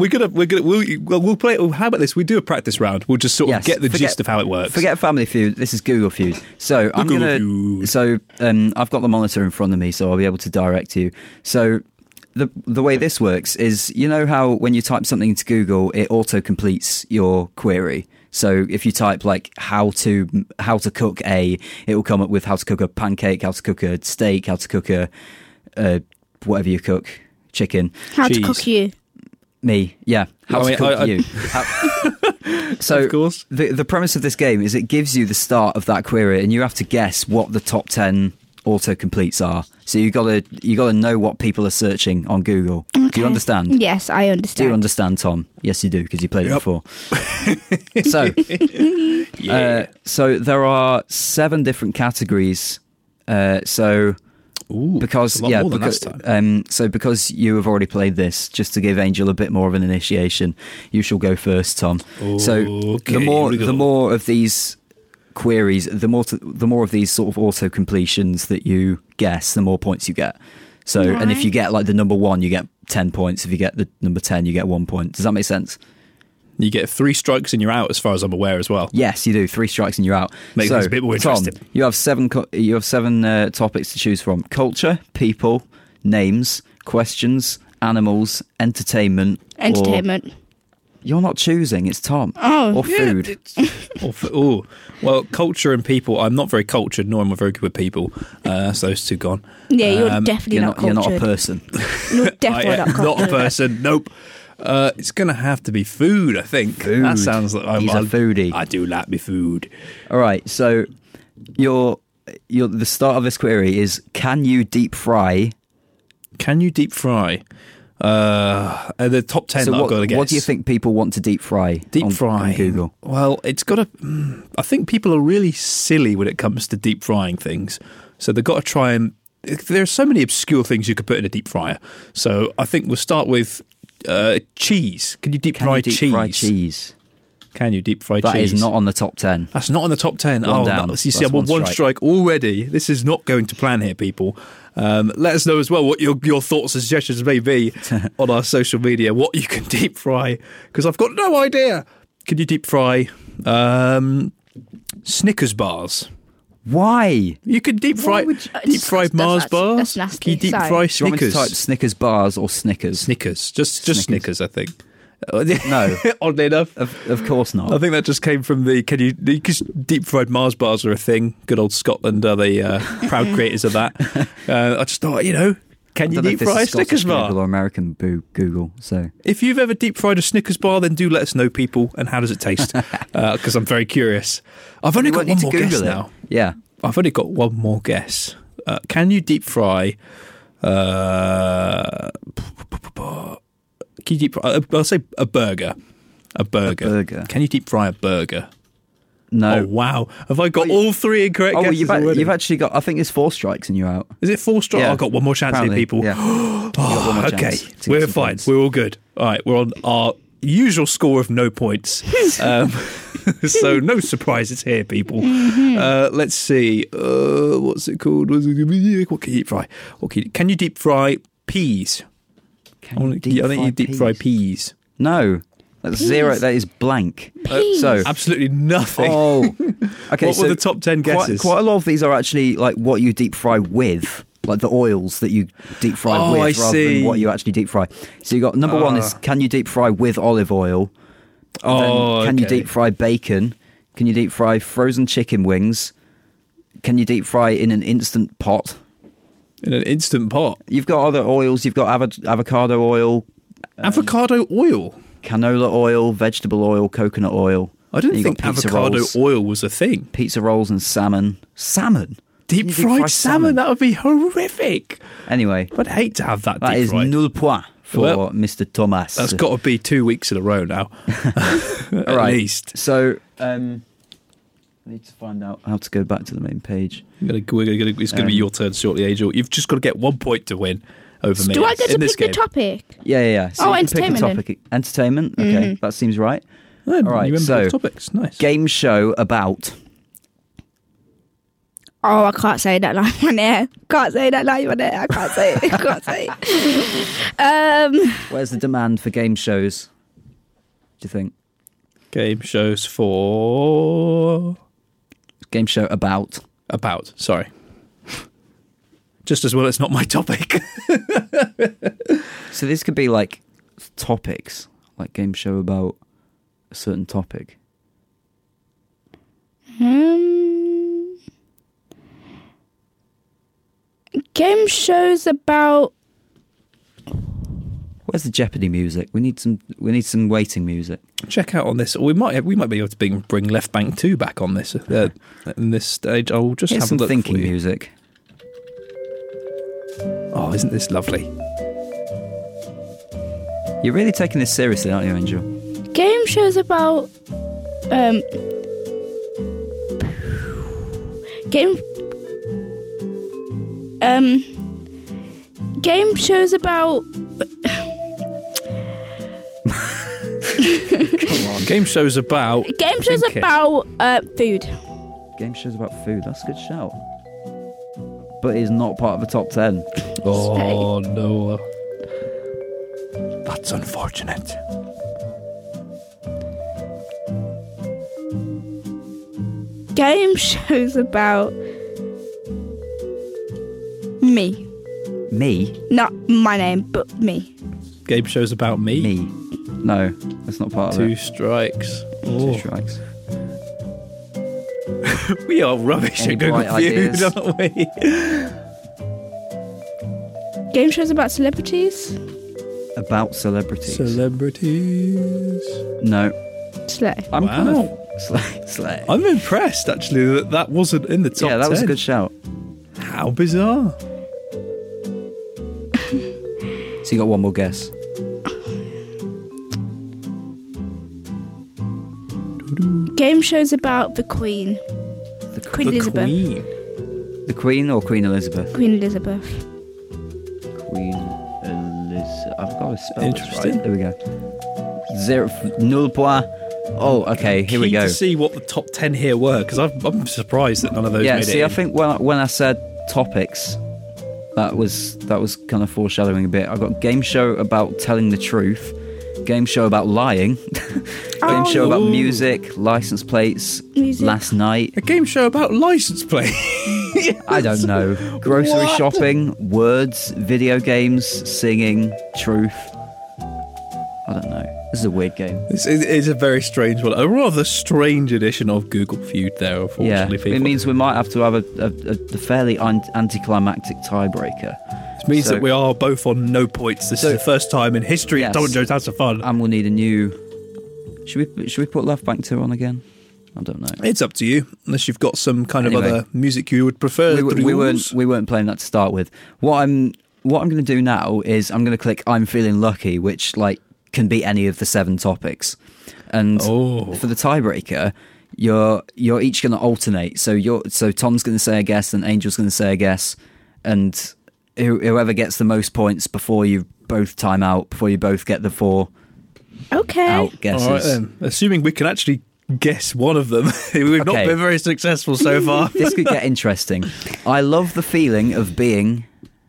we'll play. How about this? We do a practice round. We'll just sort of get the gist of how it works. Forget Family Feud. This is Google Feud. So I've got the monitor in front of me, so I'll be able to direct you. So the way this works is, you know how when you type something into Google, it auto completes your query. So if you type like how to cook it will come up with how to cook a pancake, how to cook a steak, how to cook a whatever you cook, chicken. How cheese. to cook you? Me, yeah. How to cook you. So of course. The premise of this game is it gives you the start of that query, and you have to guess what the top 10 autocompletes are. So you got to know what people are searching on Google. Okay. Do you understand? Yes, I understand. Do you understand, Tom? Yes, you do, because you played it before. So, so there are 7 different categories. Because that's a lot more than last time. Because you have already played this, just to give Angel a bit more of an initiation, you shall go first, Tom. So the more of these queries, the more of these sort of auto completions that you guess, the more points you get. So, right. And if you get like the number 1, you get 10 points. If you get the number 10, you get 1 point. Does that make sense? You get 3 strikes and you're out, as far as I'm aware, as well. Yes, you do. 3 strikes and you're out. Makes things a bit more interesting. Tom, you have 7 topics to choose from: culture, people, names, questions, animals, entertainment. Entertainment. You're not choosing, it's Tom. Oh. Or food. Well, culture and people. I'm not very cultured, nor am I very good with people. So those 2 gone. Yeah, you're definitely not cultured. You're not a person. You're definitely not cultured. Not a person, nope. It's going to have to be food, I think. Food. That sounds like He's a foodie. I do like me food. All right, so the start of this query is, can you deep fry? Can you deep fry? The top 10 so that I've got to guess. What do you think people want to deep fry? On Google? Well, it's got to. I think people are really silly when it comes to deep frying things. So they've got to try and. There are so many obscure things you could put in a deep fryer. So I think we'll start with cheese. Can you deep fry cheese? Can you deep fry cheese? That is not on the top 10. That's not on the top 10. One down. No. You see, I'm on 1 strike already. This is not going to plan here, people. Let us know as well what your thoughts and suggestions may be on our social media, what you can deep fry, because I've got no idea. Can you deep fry Snickers bars? Why? You could deep fry That's Mars nasty. bars. That's nasty. Can you deep Sorry. fry Do you want me to Snickers? type Snickers bars or Snickers? Snickers, just Snickers. Snickers, I think. No. Oddly enough. Of course not. I think that just came from because deep fried Mars bars are a thing. Good old Scotland are the proud creators of that. I just thought, can you I don't know if deep this fry a is Scottish Snickers bar? Google or American Google. So If you've ever deep fried a Snickers bar, then do let us know, people. And how does it taste? Because I'm very curious. I've only got You one want more me to guess Google it? now. Yeah. I've only got one more guess. Can you deep fry? Can you deep fry? I'll say a burger. A burger. burger. Can you deep fry a burger? No. Oh wow! Have I got all three incorrect Oh, well, guesses already? you've actually got. I think it's 4 strikes and you're out. Is it 4 strikes? Yeah. I've got one more chance here, Apparently, people. yeah. You got one more Okay, chance to get we're some fine. points. We're all good. All right, we're on our usual score of no points. So no surprises here, people. Let's see. What's it called? What can you deep fry? Can you deep fry peas? I think you deep fry peas. No. That's 0. That is blank. Peas. So. Absolutely nothing. Oh. Okay. What were the top 10 guesses? Quite a lot of these are actually like what you deep fry with. Like the oils that you deep fry Oh, with I rather see. than what you actually deep fry. So you got number 1 is can you deep fry with olive oil? Then can you deep fry bacon? Can you deep fry frozen chicken wings? Can you deep fry in an instant pot? In an instant pot? You've got other oils. You've got avocado oil, Avocado oil? canola oil, vegetable oil, coconut oil. I didn't Then you've think got pizza avocado rolls, oil was a thing. Pizza rolls and salmon. Salmon? Deep You fried salmon? That would be horrific. Anyway, I'd hate to have that that deep is fried. nul point for Well, Mr. Thomas. That's got to be 2 weeks in a row now. At All right. least. So, I need to find out how to go back to the main page. It's going to be your turn shortly, Angel. You've just got to get 1 point to win over me. Do I get to in this pick the game. topic? Yeah. So Oh, you can pick a entertainment then. topic. Entertainment? Okay, that seems right. Oh, All right, you remember so the topics. Nice. game show about. Oh, I can't say that live on air. Can't say that live on air. I can't say it. I can't say it. Where's the demand for game shows? Do you think? Game shows for... Game show about. About, sorry. Just as well it's not my topic. So this could be like topics, like game show about a certain topic. Game shows about. Where's the Jeopardy music? We need some waiting music. Check out on this. We might be able to bring Left Bank 2 back on this in this stage. I'll just Here's have a some look thinking for you. music. Oh, isn't this lovely? You're really taking this seriously, aren't you, Angel? Game shows about. Game shows about. Come on. Game shows about... Game shows Thinking. about food. Game shows about food. That's a good shout. But it's not part of the top 10. Oh, no. That's unfortunate. Game shows about me. Me? Not my name, but me. Game shows about me? Me. No, that's not part of 2 it. strikes. 2 strikes. We are rubbish Any at Google bright View, ideas? aren't we? Game shows about celebrities. About celebrities. Celebrities. No. Slay. I'm kind Wow. of... Slay. I'm impressed, actually, that wasn't in the top 10. Yeah, that was a good shout. How bizarre. So you got one more guess. Game shows about the Queen. Queen The Elizabeth. Queen. The Queen or Queen Elizabeth? Queen Elizabeth. Queen Elizabeth. I've got to spell this Interesting. right. There we go. 0 point. Oh, okay. Here we Keen go. to see what the top 10 here were, because I'm surprised that none of those Yeah. made See, it I in. think when I said topics, that was kind of foreshadowing a bit. I've got game show about telling the truth, Game show about lying. Game show about music, license plates, Music. last night. A game show about license plate. I don't know. Grocery shopping, words, video games, singing, truth. I don't know. This is a weird game. It's a very strange one. A rather strange edition of Google Feud there, Yeah, unfortunately. people. it means we might have to have a fairly anticlimactic tiebreaker. It means so- that we are both on no points. This is the first time in history Yes. Tom and Joe's House of Fun. And we'll need a new... Should we put Left Bank 2 on again? I don't know. It's up to you, unless you've got some kind of Anyway. other music you would prefer. We weren't playing that to start with. What I'm going to do now is I'm going to click I'm feeling lucky, which can be any of the 7 topics. And for the tiebreaker, you're each going to alternate. So Tom's going to say a guess, and Angel's going to say a guess, and whoever gets the most points before you both time out, before you both get the 4 Okay. out guesses. All right then. Assuming we can actually guess one of them. We've not Okay. been very successful so far. This could get interesting. I love the feeling of being...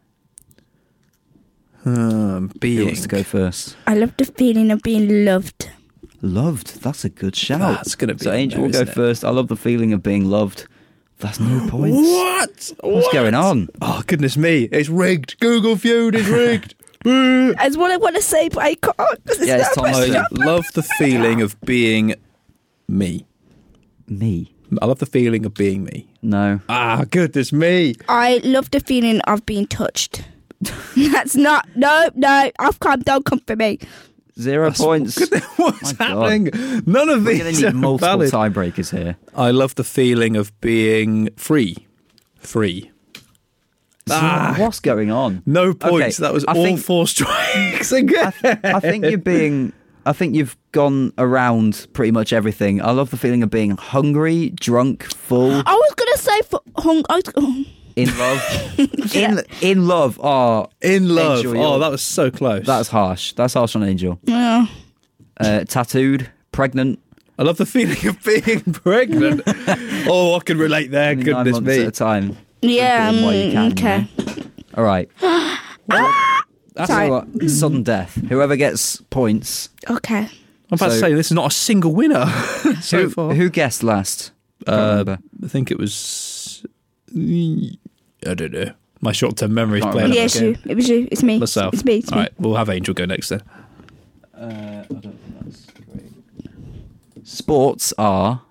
Who wants to go first? I love the feeling of being loved. Loved. That's a good shout. That's gonna be So in Angel there, will go isn't it? first. I love the feeling of being loved. That's no points. What? What's going on? Oh, goodness me. It's rigged. Google Feud is rigged. That's what I want to say, but I can't. 'cause Yeah, it's not Tom's my turn. I love the feeling of being me. Me? I love the feeling of being me. No. Ah, goodness me. I love the feeling of being touched. That's not. No. Don't come for me. 0 points. What's My God. happening? None of We're these going to are need multiple valid. tiebreakers here. I love the feeling of being free. Free. What's going on? No points. Okay, That was I all think- 4 strikes again. I think you've gone around pretty much everything. I love the feeling of being hungry, drunk, full, I was gonna say for in love. in love. Oh, In love. Angel, Oh, you're- that was so close. that's harsh. That's harsh on Angel. Yeah. Tattooed, pregnant. I love the feeling of being pregnant. Oh, I can relate there. Only 9 Goodness months me. at a time. Yeah. Doing what you can, Okay. you know. All right. That's Sorry. what, sudden death. Whoever gets points. Okay. I'm about to So- say, this is not a single winner so far. Who guessed last? Can't remember. I think it was... I don't know. My short-term memory's Can't playing remember. up Yeah, again. it's you. It was you. It's me. Myself. It's me. It's All me. right, we'll have Angel go next then. I don't think that's great. Sports are.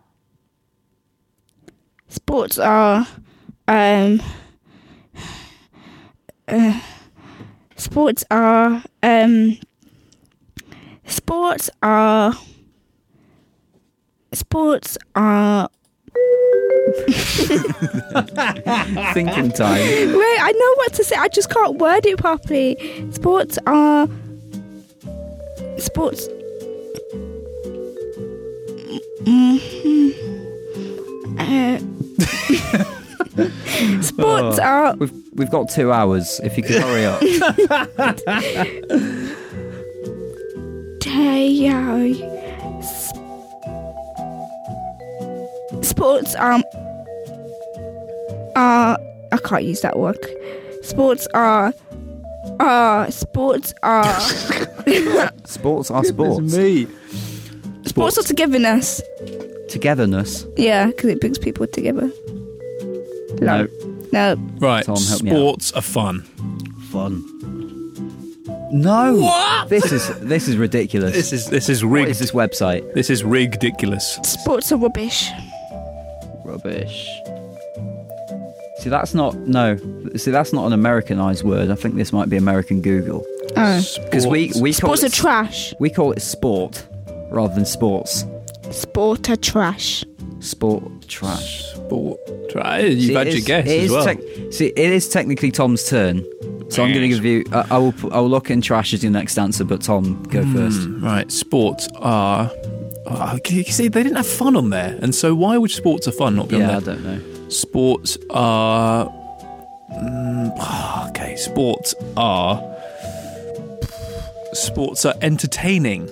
Sports are. Sports are. Sports are. Sports are. Thinking time. Wait, I know what to say. I just can't word it properly. Sports are. Sports. Sports are. We've got 2 hours. If you could hurry up. Sports I can't use that word. Sports are Sports are sports. Me. sports are togetherness. Togetherness. Yeah, because it brings people together. No. No. Right, Tom, help me out. sports are fun. Fun. No. What? This is ridiculous. This is What rigged. is this website? This is ridiculous. Sports are rubbish. Rubbish. See, that's not an Americanized word. I think this might be American Google. Because we call Sports are it, trash. we call it sport rather than sports. Sport are trash. Sport trash. Sport. Try. You've See, had it your is- guess it as is well. it is technically Tom's turn. So I'm going to give you. I will look in trash as your next answer, but Tom, go first. Right, sports are. Oh, you see, they didn't have fun on there, and so why would sports are fun not be Yeah, I on there? don't know. Sports are. Okay, sports are. Sports are entertaining.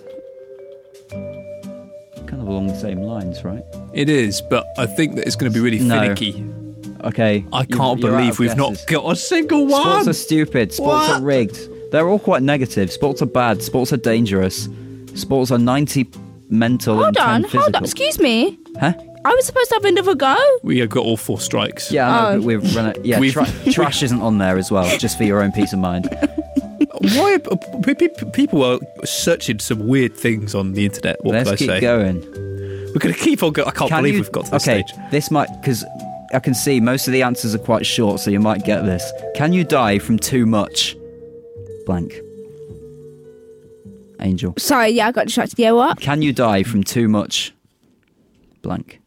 Kind of along the same lines, right? It is, but I think that it's going to be really No. finicky. Okay. I can't you're out believe of we've not guesses. got a single one. Sports are stupid. Sports are rigged. They're all quite negative. Sports are bad. Sports are dangerous. Sports are 90 mental and 10 physical. Hold on. Excuse me. Huh? I was supposed to have another go. We have got all 4 strikes. Yeah, I know, but we've run it. Yeah, trash isn't on there as well, just for your own peace of mind. Why people are searching some weird things on the internet? What Let's can I keep say? going. We're going to keep on going. I can't believe we've got to this stage. This might, because I can see most of the answers are quite short, so you might get this. Can you die from too much blank? Angel. Sorry, yeah, I got distracted. Yeah, what? Can you die from too much blank?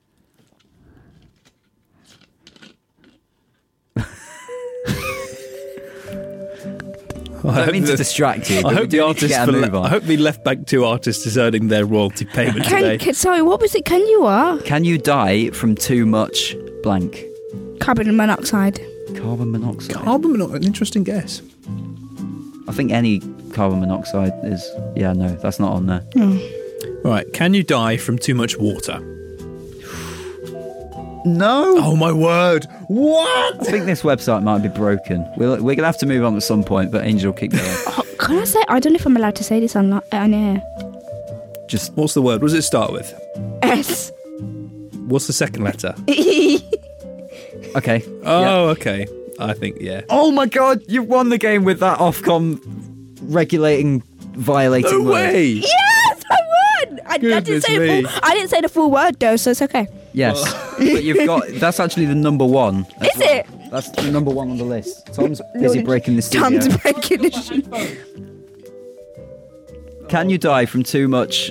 I don't mean to distract you. I hope the artist. I hope the Left Bank 2 artist is earning their royalty payment today. Sorry, what was it? Can you what? Can you die from too much blank? Carbon monoxide. Carbon monoxide. Carbon monoxide. An interesting guess. I think any carbon monoxide is. Yeah, no, that's not on there. Right. Can you die from too much water? No. Oh my word! What? I think this website might be broken. We're going to have to move on at some point, but Angel, keep going. Can I say? I don't know if I'm allowed to say this on air. Just. What's the word? What does it start with? S. What's the second letter? Okay. Oh, okay. I think, yeah. Oh my god, you've won the game with that Ofcom violating No word. way! Yes, I won. I didn't say the full word though, so it's okay. Yes, but you've got. That's actually the number one. Is it? That's the number one on the list. Tom's busy breaking the studio. Tom's breaking the studio. Can you die from too much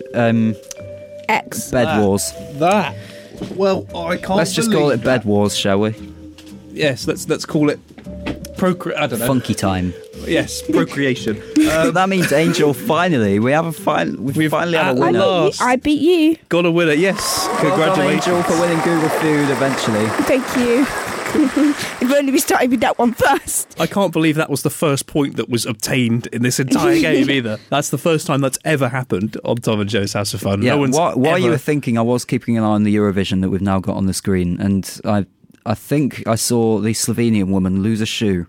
X. bed wars? That. Well, I can't. Let's just call it bed wars, shall we? Yes, let's call it I don't know. Funky time. Yes, procreation. That means Angel. Finally, we finally have a winner. I beat you. Got a winner. Yes, congratulations, Angel, for winning Google Food eventually. Thank you. If only we started with that one first. I can't believe that was the first point that was obtained in this entire game either. That's the first time that's ever happened on Tom and Joe's House of Fun. Yeah, no one's while you were thinking, I was keeping an eye on the Eurovision that we've now got on the screen, and I think I saw the Slovenian woman lose a shoe.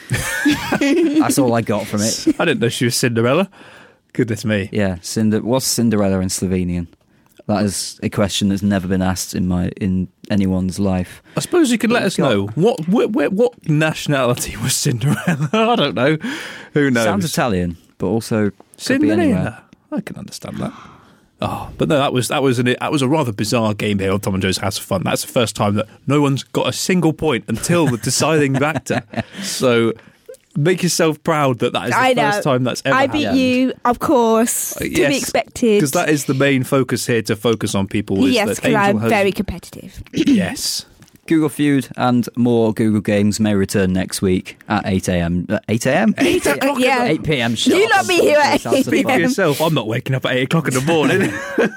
That's all I got from it. I didn't know she was Cinderella. Goodness me. Yeah, what's Cinderella in Slovenian? That is a question that's never been asked in anyone's life. I suppose you could let us know what nationality was Cinderella. I don't know. Who knows? Sounds Italian, but also could be anywhere. I can understand that. Oh, but no, that was a rather bizarre game here on Tom and Joe's House of Fun. That's the first time that no one's got a single point until the deciding factor. So make yourself proud that is the first time that's ever happened. I beat you, of course. To be expected. Because that is the main focus here, to focus on people. Yes, because I'm very competitive. Yes. Google Feud and more Google games may return next week at 8 a.m. 8 a.m? 8 o'clock? Yeah. 8 p.m. sharp. You not be here at 8 Speak for yourself. I'm not waking up at 8 o'clock in the morning.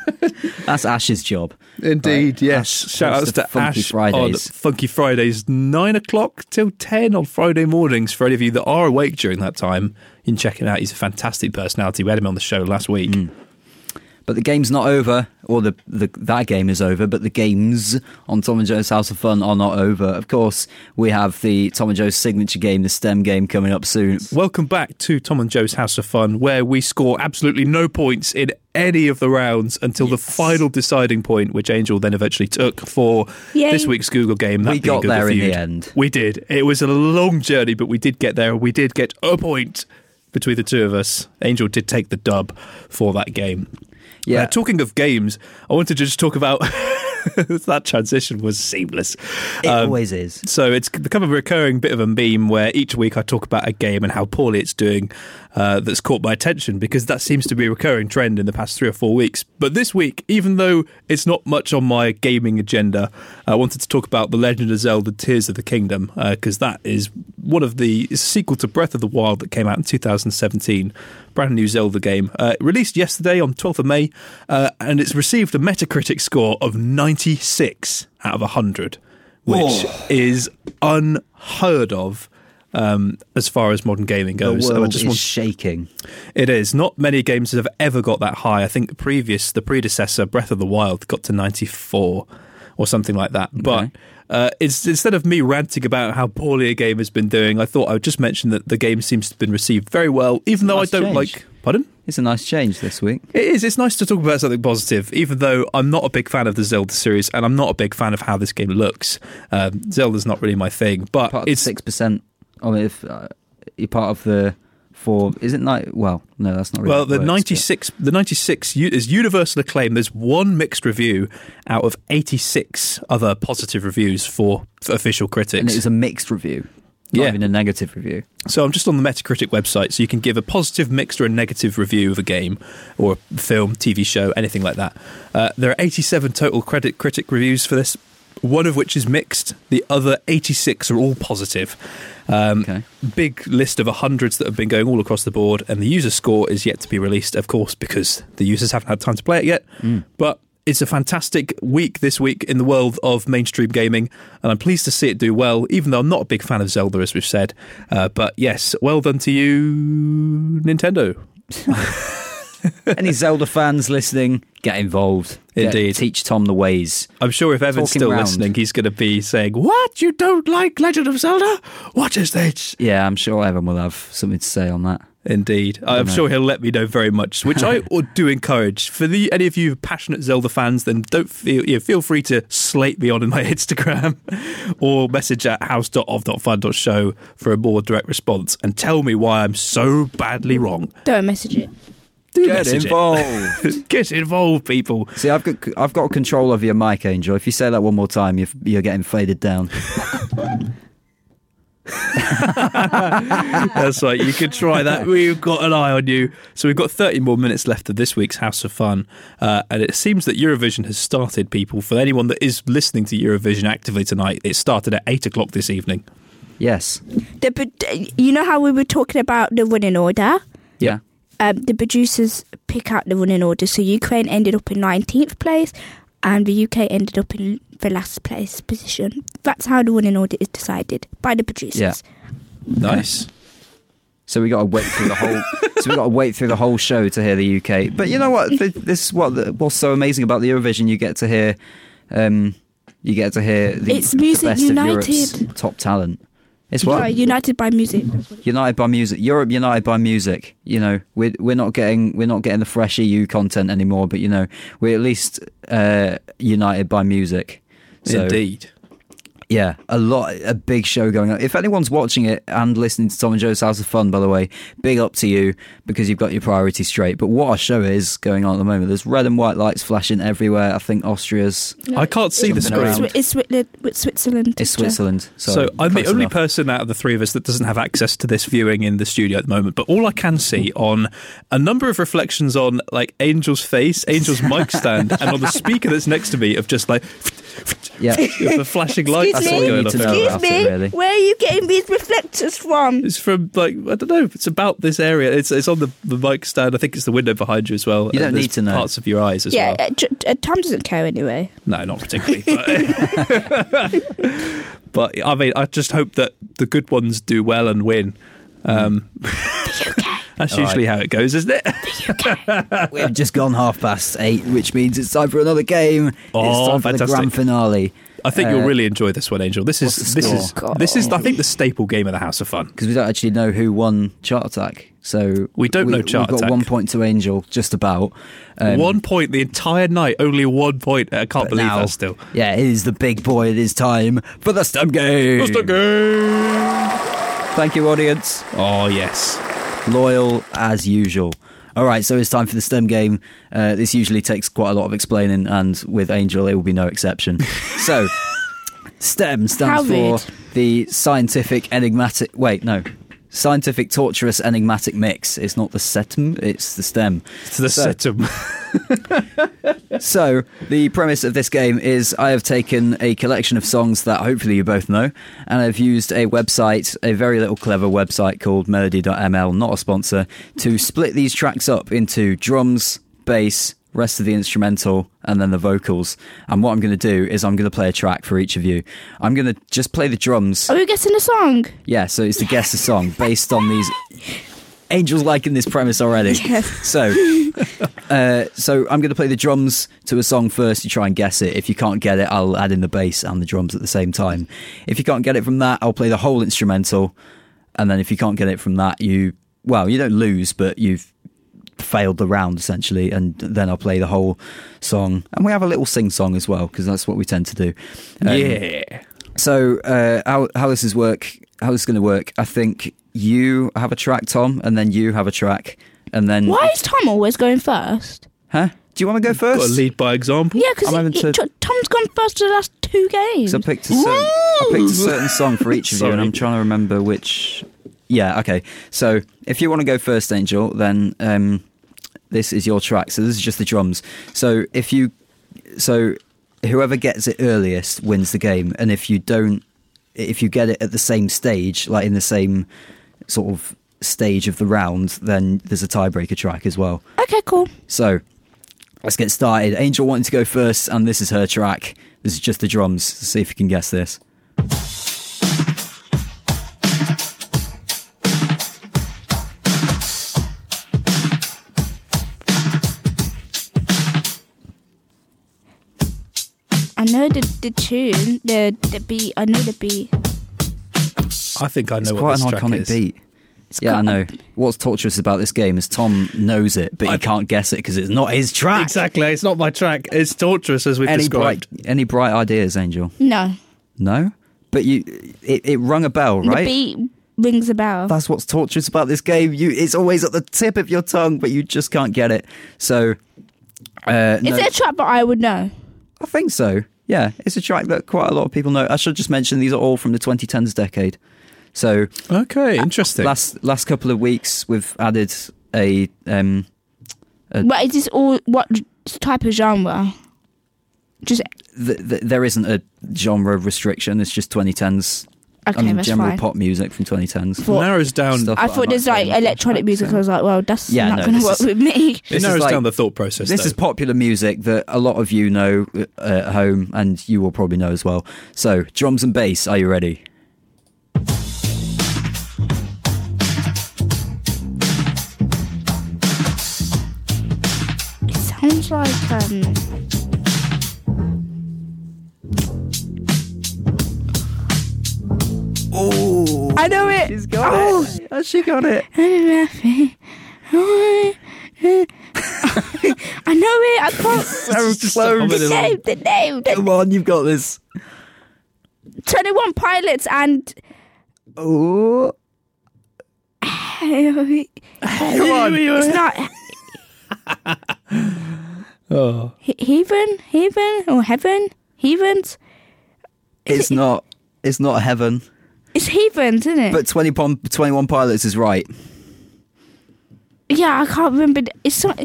That's Ash's job. Indeed, right? yes. Shout outs to Funky Ash Fridays. on Funky Fridays, 9 o'clock till 10 on Friday mornings. For any of you that are awake during that time, you can check him out. He's a fantastic personality. We had him on the show last week. But the game's not over, or that game is over, but the games on Tom and Joe's House of Fun are not over. Of course, we have the Tom and Joe's signature game, the STEM game, coming up soon. Welcome back to Tom and Joe's House of Fun, where we score absolutely no points in any of the rounds until the final deciding point, which Angel then eventually took for this week's Google game. We got there in the end. We did. It was a long journey, but we did get there. We did get a point between the two of us. Angel did take the dub for that game. Yeah. Talking of games, I wanted to just talk about that transition was seamless. It always is. So it's become a recurring bit of a meme where each week I talk about a game and how poorly it's doing that's caught my attention, because that seems to be a recurring trend in the past 3 or 4 weeks. But this week, even though it's not much on my gaming agenda, I wanted to talk about The Legend of Zelda Tears of the Kingdom, because that is one of the sequel to Breath of the Wild that came out in 2017. Brand new Zelda game. Released yesterday on 12th of May, and it's received a Metacritic score of 96 out of 100, which is unheard of as far as modern gaming goes. The world is shaking. It is. Not many games have ever got that high. I think the predecessor, Breath of the Wild, got to 94. or something like that. But it's instead of me ranting about how poorly a game has been doing, I thought I would just mention that the game seems to have been received very well, even though I don't like... Pardon? It's a nice change this week. It is. It's nice to talk about something positive, even though I'm not a big fan of the Zelda series, and I'm not a big fan of how this game looks. Zelda's not really my thing, but Part of it's 6%. Oh, if you're part of the 4, is it not? Well, no, that's not really. Well, the 96 is universal acclaim. There's one mixed review out of 86 other positive reviews for official critics, and it was a mixed review. Not even a negative review. So I'm just on the Metacritic website, so you can give a positive, mixed, or a negative review of a game, or a film, TV show, anything like that. There are 87 total critic reviews for this, one of which is mixed. The other 86 are all positive. Big list of hundreds that have been going all across the board, and the user score is yet to be released, of course, because the users haven't had time to play it yet. But it's a fantastic week this week in the world of mainstream gaming, and I'm pleased to see it do well, even though I'm not a big fan of Zelda, as we've said. But yes, well done to you, Nintendo. Any Zelda fans listening, get involved. Indeed. Teach Tom the ways. I'm sure if Evan's still listening, he's going to be saying, "What? You don't like Legend of Zelda? What is this?" Yeah, I'm sure Evan will have something to say on that. Indeed. I'm sure he'll let me know very much, which I do encourage. For any of you passionate Zelda fans, then feel free to slate me on in my Instagram or message at house.of.fun.show for a more direct response and tell me why I'm so badly wrong. Don't message it. Get involved. Get involved, people. See, I've got control over your mic, Angel. If you say that one more time, you're getting faded down. That's right, you could try that. We've got an eye on you. So we've got 30 more minutes left of this week's House of Fun, and it seems that Eurovision has started, people. For anyone that is listening to Eurovision actively tonight, it started at 8 o'clock this evening. Yes. You know how we were talking about the running order? Yeah. The producers pick out the running order, so Ukraine ended up in 19th place and the UK ended up in the last place position. That's how the running order is decided by the producers. Yeah. Nice. So we got to wait through the whole. whole show to hear the UK. But you know what? This is what's so amazing about the Eurovision. You get to hear. It's Music the best United. of Europe's top talent. It's what? Yeah, United by Music. United by Music. Europe united by music. You know, we're not getting the fresh EU content anymore, but you know, we're at least united by music. So, indeed. Yeah, a big show going on. If anyone's watching it and listening to Tom and Joe's House of Fun, by the way, big up to you because you've got your priorities straight. But what a show is going on at the moment. There's red and white lights flashing everywhere. I think Austria's... I can't see the screen. It's Switzerland. It's Switzerland. So I'm the only person out of the three of us that doesn't have access to this viewing in the studio at the moment. But all I can see on a number of reflections on like Angel's face, Angel's mic stand, and on the speaker that's next to me of just like... Yeah, the flashing lights. That's all you need to know about it, really. Where are you getting these reflectors from? It's from, like, I don't know, it's about this area. It's on the mic stand. I think it's the window behind you as well. You don't need to know. Parts of your eyes as well. Yeah, Tom doesn't care anyway. No, not particularly. But I mean, I just hope that the good ones do well and win. The UK. That's usually how it goes, isn't it? We've just gone 8:30, which means it's time for another game. It's time for fantastic. the grand finale. I think you'll really enjoy this one, Angel. This is I think the staple game of the House of Fun, because we don't actually know who won Chart Attack. So we don't know Chart Attack. We've got 1 point to Angel, just about. 1 point the entire night, only 1 point. I can't believe that still. Yeah, it is the big boy. It is time for the STEM game. The STEM game. Thank you, audience. Oh, yes. Loyal as usual. All right, so it's time for the STEM game. This usually takes quite a lot of explaining, and with Angel, it will be no exception. So, STEM stands for the Scientific Torturous Enigmatic Mix. It's not the SETM, it's the STEM. It's the SETM. So, the premise of this game is I have taken a collection of songs that hopefully you both know, and I've used a website, a very little clever website called Melody.ml, not a sponsor, to split these tracks up into drums, bass, rest of the instrumental, and then the vocals. And what I'm going to do is I'm going to play a track for each of you. I'm going to just play the drums. Are we guessing a song? Yeah, so it's to guess a song based on these Angel's liking this premise already. Yes. So I'm going to play the drums to a song first. You try and guess it. If you can't get it, I'll add in the bass and the drums at the same time. If you can't get it from that, I'll play the whole instrumental. And then if you can't get it from that, you don't lose, but you've failed the round essentially. And then I'll play the whole song. And we have a little sing-song as well, because that's what we tend to do. Yeah. So how this is going to work, I think you have a track, Tom, and then you have a track, and then... Why is Tom always going first? Huh? Do you want to go first? Got to lead by example. Yeah, because Tom's gone first to the last 2 games. So I picked a certain song for each of you, and I'm trying to remember which... Yeah, okay. So if you want to go first, Angel, then this is your track. So this is just the drums. So whoever gets it earliest wins the game, and if you get it at the same stage, like in the same sort of stage of the round, then there's a tiebreaker track as well. Okay, cool. So let's get started. Angel wanting to go first, and this is her track. This is just the drums. Let's see if you can guess this. I know the tune, the beat. I know the beat. I think I know It's what quite this an track iconic is. beat. Yeah, I know. What's torturous about this game is Tom knows it, but he can't guess it because it's not his track. Exactly, it's not my track. It's torturous as we've described. Any bright ideas, Angel? No. No? But it rung a bell, right? The beat rings a bell. That's what's torturous about this game. It's always at the tip of your tongue, but you just can't get it. So, Is it a track that I would know? I think so. Yeah, it's a track that quite a lot of people know. I should just mention these are all from the 2010s decade. So, Okay, interesting. last couple of weeks we've added a. What is this all? What type of genre? Just there isn't a genre restriction. It's just 2010s. okay, that's general fine. pop music from 2010s. narrows down. Stuff I that thought might there's like find electronic music. I was like, well, that's not going to this work is- with me. It This is narrows like- down the thought process. This though. is popular music that a lot of you know at home, and you will probably know as well. So, drums and bass, are you ready? It sounds like Oh, I know it. she's got it. Oh, she got it. I know it. I can't. So close. The name. Come on, you've got this. 21 Pilots and. Oh, Come on. It's not. Oh. Heathen or heaven? Heathens? it's not heaven. It's heathens, isn't it? But 21 Pilots is right. Yeah, I can't remember. It's not.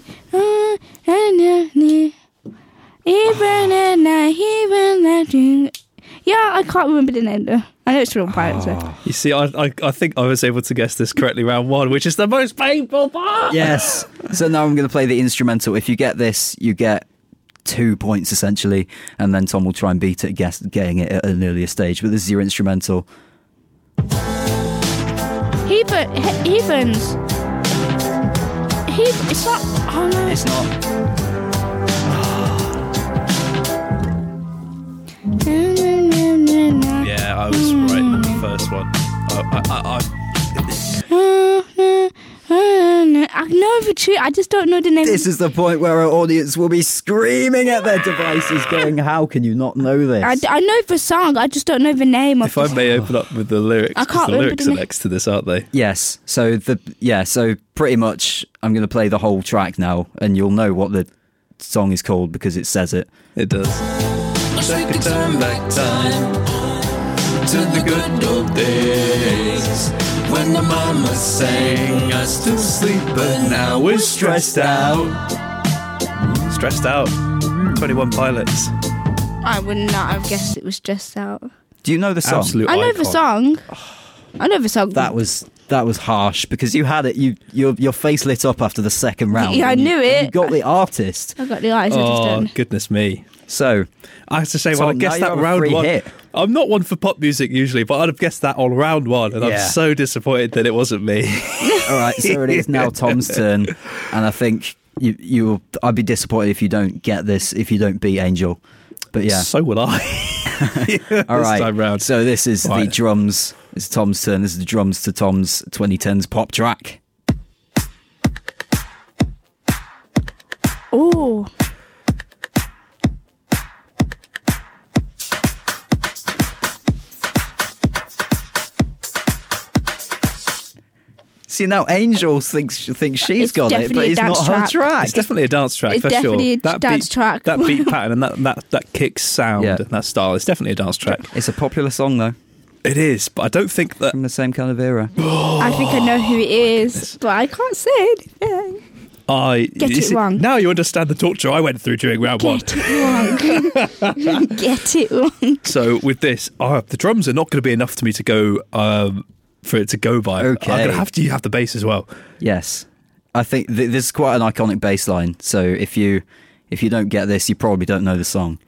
Yeah, I can't remember the name though. I know it's from Pirates. Though. You see, I think I was able to guess this correctly round one, which is the most painful part. Yes. So now I'm going to play the instrumental. If you get this, you get 2 points essentially, and then Tom will try and beat it, getting it at an earlier stage. But this is your instrumental. Heathens. It's not. Oh no. It's not. Yeah, I was right on the first one. I know the tune. I just don't know the name. This is the point where our audience will be screaming at their devices, going, "How can you not know this?" I know the song. I just don't know the name of If I may open up with the lyrics, I 'cause can't the remember lyrics the are name. next to this, aren't they? Yes. So pretty much, I'm going to play the whole track now, and you'll know what the song is called because it says it. It does. Take a turn back time to the good old days when the mama sang us to sleep, but now we're stressed out. Stressed out. 21 Pilots. I would not have guessed it was Stressed Out. Do you know the song? Absolute I know icon. the song. I know the song. That was harsh because you had it. Your face lit up after the second round. Yeah, I and knew it. You got the artist. I got the eyes. I just Oh, don't. goodness me. So I have to say, Tom, when I guessed now that you have a round free one, hit. I'm not one for pop music usually, but I'd have guessed that on round one, and I'm so disappointed that it wasn't me. All right, so it is now Tom's turn, and I think I'd be disappointed if you don't get this, if you don't beat Angel. But yeah, so will I. All right, this time round. So this is the drums. It's Tom's turn. This is the drums to Tom's 2010s pop track. Oh. See, now Angel thinks she's got it, but it's not her track. It's definitely a dance track, for sure. It's definitely a dance track. That beat pattern and that kick sound and that style, it's definitely a dance track. It's a popular song, though. It is, but I don't think that... From the same kind of era. I think I know who it is, but I can't say it. Get it wrong. Now you understand the torture I went through during round one. Get it wrong. Get it wrong. So with this, the drums are not going to be enough to me to go... for it to go by. Okay. I'm going to have to have the bass as well. Yes. I think this is quite an iconic bass line, so if you don't get this, you probably don't know the song.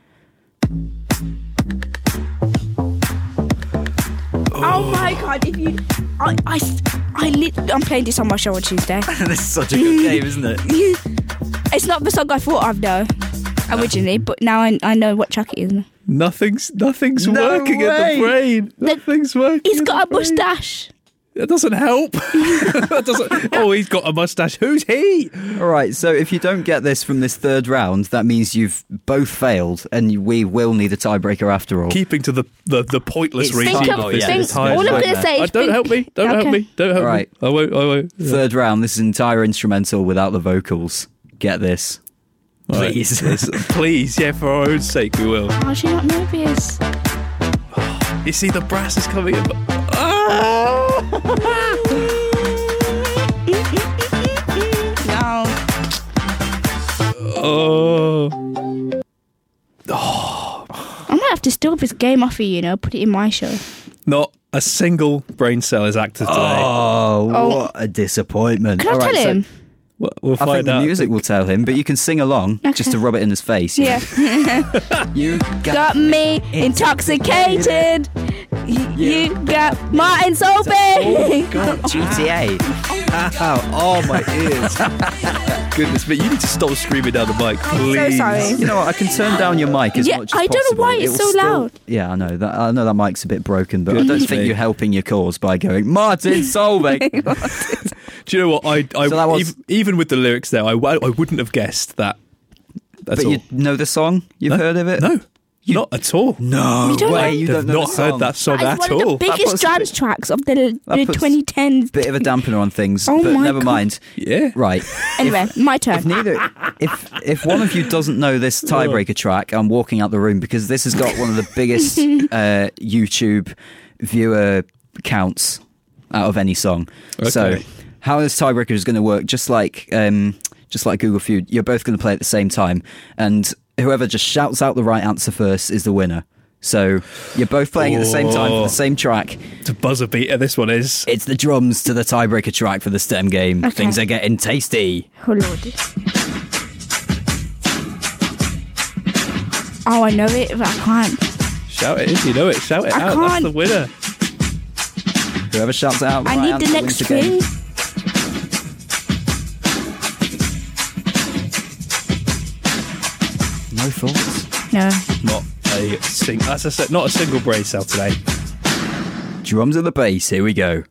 Oh my god, if you... I'm playing this on my show on Tuesday. This is such a good game, isn't it? It's not the song I thought of, though, originally, but now I know what track it is. Nothing's working in the brain. Nothing's working. He's got a moustache. That doesn't help. Oh, he's got a moustache. Who's he? All right, so if you don't get this from this third round, that means you've both failed, and we will need a tiebreaker after all. Keeping to the pointless reason. All I'm going to say is... Don't help me. Don't help me. Don't help me. I won't. Yeah. Third round, this is entire instrumental without the vocals. Get this. Please. Right. Please, yeah, for our own sake, we will. How do you not know this? You see, the brass is coming in. No. I might have to steal this game off you, put it in my show. Not a single brain cell is active today. Oh, what a disappointment. Can I tell him? We'll find I think the music will tell him, but you can sing along just to rub it in his face. Yeah. You got me intoxicated. You got Martin Solveig. Oh, God, GTA. Oh, my ears. Goodness, but you need to stop screaming down the mic, please. I'm so sorry. You know what? I can turn down your mic as much as possible. I don't know why it's so loud. Yeah, I know that mic's a bit broken, but I don't think you're helping your cause by going Martin Solveig. Do you know what? Even with the lyrics there, I wouldn't have guessed that. But you know the song? You've heard of it? No. Not at all. No way. You don't know not heard that song at one all. Of the biggest dance tracks of the 2010s. Bit of a dampener on things, but never mind. Yeah. Right. Anyway, my turn. If one of you doesn't know this tiebreaker track, I'm walking out the room because this has got one of the biggest YouTube viewer counts out of any song. Okay. So how this tiebreaker is going to work, just like Google Feud, you're both going to play at the same time, and whoever just shouts out the right answer first is the winner. So you're both playing at the same time for the same track. It's a buzzer beater, this one is. It's the drums to the tiebreaker track for the STEM game. Okay. Things are getting tasty. Oh, Lord. Oh, I know it, but I can't. Shout it if you know it. Shout it out. Can't. That's the winner. Whoever shouts it out the I right need answer the wins next the game. string. No thoughts? No. As I said, not a single brain cell today. Drums and the bass, here we go.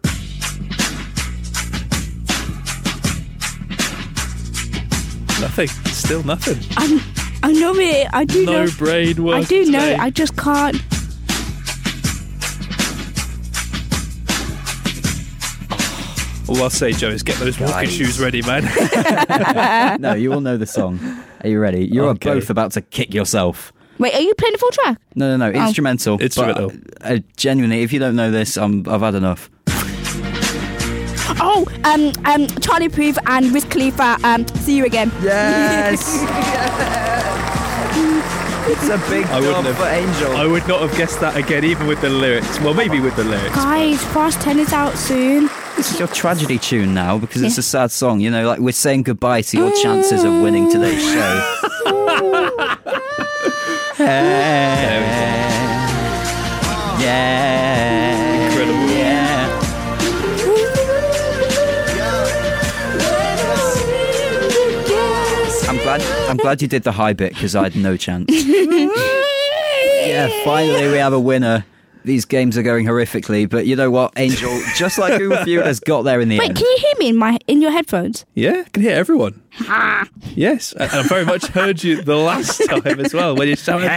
Nothing. Still nothing. I know it. I do know. No brain work I do know today. it. I just can't. All I'll say, Joe, is get those walking shoes ready, man. No, you all know the song. Are you ready? You are both about to kick yourself. Wait, are you playing the full track? No, instrumental. Instrumental. But, genuinely, if you don't know this, I've had enough. Oh, Charlie Puth and Wiz Khalifa, See You Again. Yes! It's a big job for Angel. I would not have guessed that again, even with the lyrics. Well, maybe with the lyrics. Guys, Fast 10 is out soon. This is your tragedy tune now because it's a sad song. You know, like we're saying goodbye to your chances of winning today's show. Yeah. Incredible. Yeah. I'm glad you did the high bit because I had no chance. Yeah, finally we have a winner. These games are going horrifically, but you know what, Angel? Just like Uber Feud has got there in the Wait, end. can you hear me in your headphones? Yeah, I can hear everyone. Yes, and I very much heard you the last time as well when you shouted.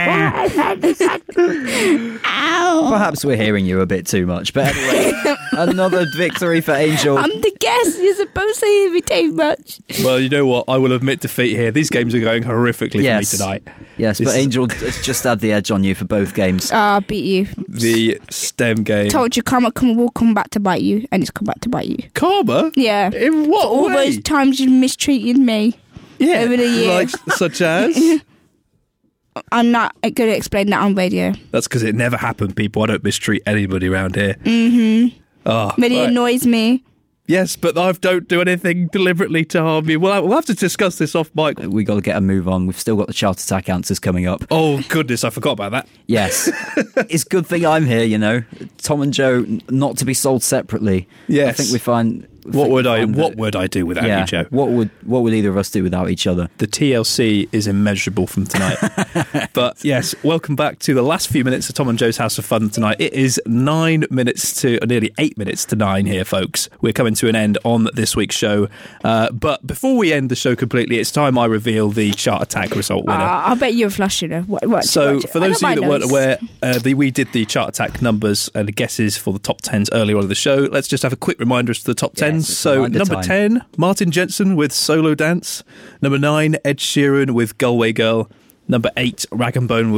Ow! Perhaps we're hearing you a bit too much, but anyway, another victory for Angel. I'm the guest. You're supposed to hear me too much. Well, you know what? I will admit defeat here. These games are going horrifically for me tonight. Yes, but Angel has just had the edge on you for both games. I'll beat you. The STEM game. Told you, karma will come back to bite you, and it's come back to bite you. Karma? Yeah. In what All way? those times you mistreated me over the year. Like, such as? I'm not going to explain that on radio. That's because it never happened, people. I don't mistreat anybody around here. Mm-hmm. Oh, But it annoys me. Yes, but I don't do anything deliberately to harm you. Well, we'll have to discuss this off mic. We got to get a move on. We've still got the chart attack answers coming up. Oh, goodness, I forgot about that. Yes. It's a good thing I'm here, you know. Tom and Joe, not to be sold separately. Yes. I think we find... What would I do without you, Joe? What would either of us do without each other? The TLC is immeasurable from tonight. But yes, welcome back to the last few minutes of Tom and Joe's House of Fun tonight. It is nearly 8 minutes to 9 here, folks. We're coming to an end on this week's show. But before we end the show completely, it's time I reveal the chart attack result winner. I bet you're a flush, you know. For those of you that weren't aware, we did the chart attack numbers and the guesses for the top 10s earlier on in the show. Let's just have a quick reminder as to the top 10s. So, number 10, Martin Jensen with Solo Dance. Number 9, Ed Sheeran with Galway Girl. Number 8, Rag'n'Bone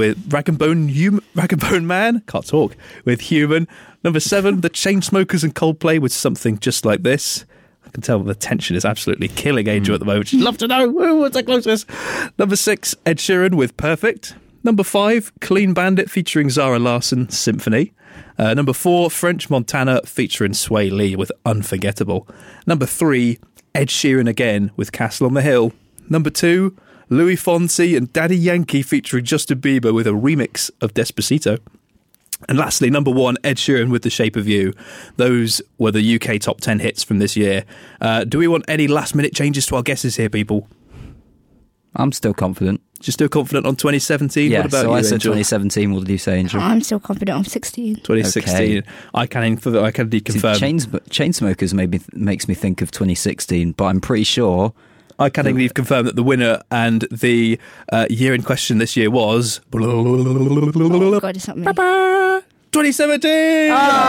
Man, can't talk, with Human. Number 7, The Chainsmokers and Coldplay with Something Just Like This. I can tell the tension is absolutely killing Angel at the moment. She'd love to know what's the closest. Number 6, Ed Sheeran with Perfect. Number 5, Clean Bandit featuring Zara Larsson, Symphony. Number 4, French Montana featuring Sway Lee with Unforgettable. Number 3, Ed Sheeran again with Castle on the Hill. Number 2, Louis Fonsi and Daddy Yankee featuring Justin Bieber with a remix of Despacito. And lastly, number 1, Ed Sheeran with The Shape of You. Those were the UK top 10 hits from this year. Do we want any last minute changes to our guesses here, people? I'm still confident. Just still confident on 2017? Yeah, what about so you, I said Angel? 2017. What did you say, Angel? I'm still confident on 16. 2016. Okay. I can indeed confirm. Chainsmokers makes me think of 2016, but I'm pretty sure... I can indeed confirm that the winner and the year in question this year was... Oh, God, it's not me. 2017!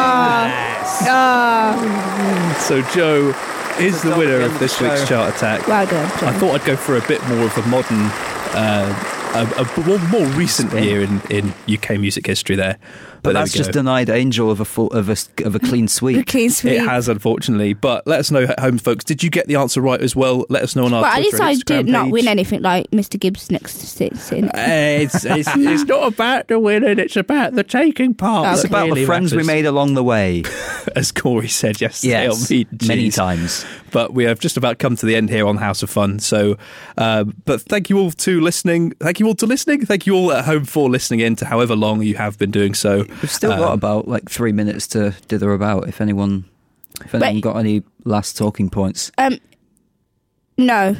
So Joe is the winner of this week's chart attack. Well done, Joe. I thought I'd go for a bit more of a modern, a more recent year in UK music history there. But there that's we go. just denied Angel of a clean sweep. Clean sweep. It has, unfortunately. But let us know at home, folks. Did you get the answer right as well? Let us know on our But at Twitter least I and Instagram did not page. win anything like Mr. Gibbs next to sitting. It's not about the winning, it's about the taking part. It's about the friends we made along the way. As Corey said yesterday on Meet and many Cheese. times. But we have just about come to the end here on House of Fun. So, but thank you all to listening. Thank you all to listening. Thank you all at home for listening in to however long you have been doing so. We've still got about like 3 minutes to dither about. If anyone got any last talking points. No.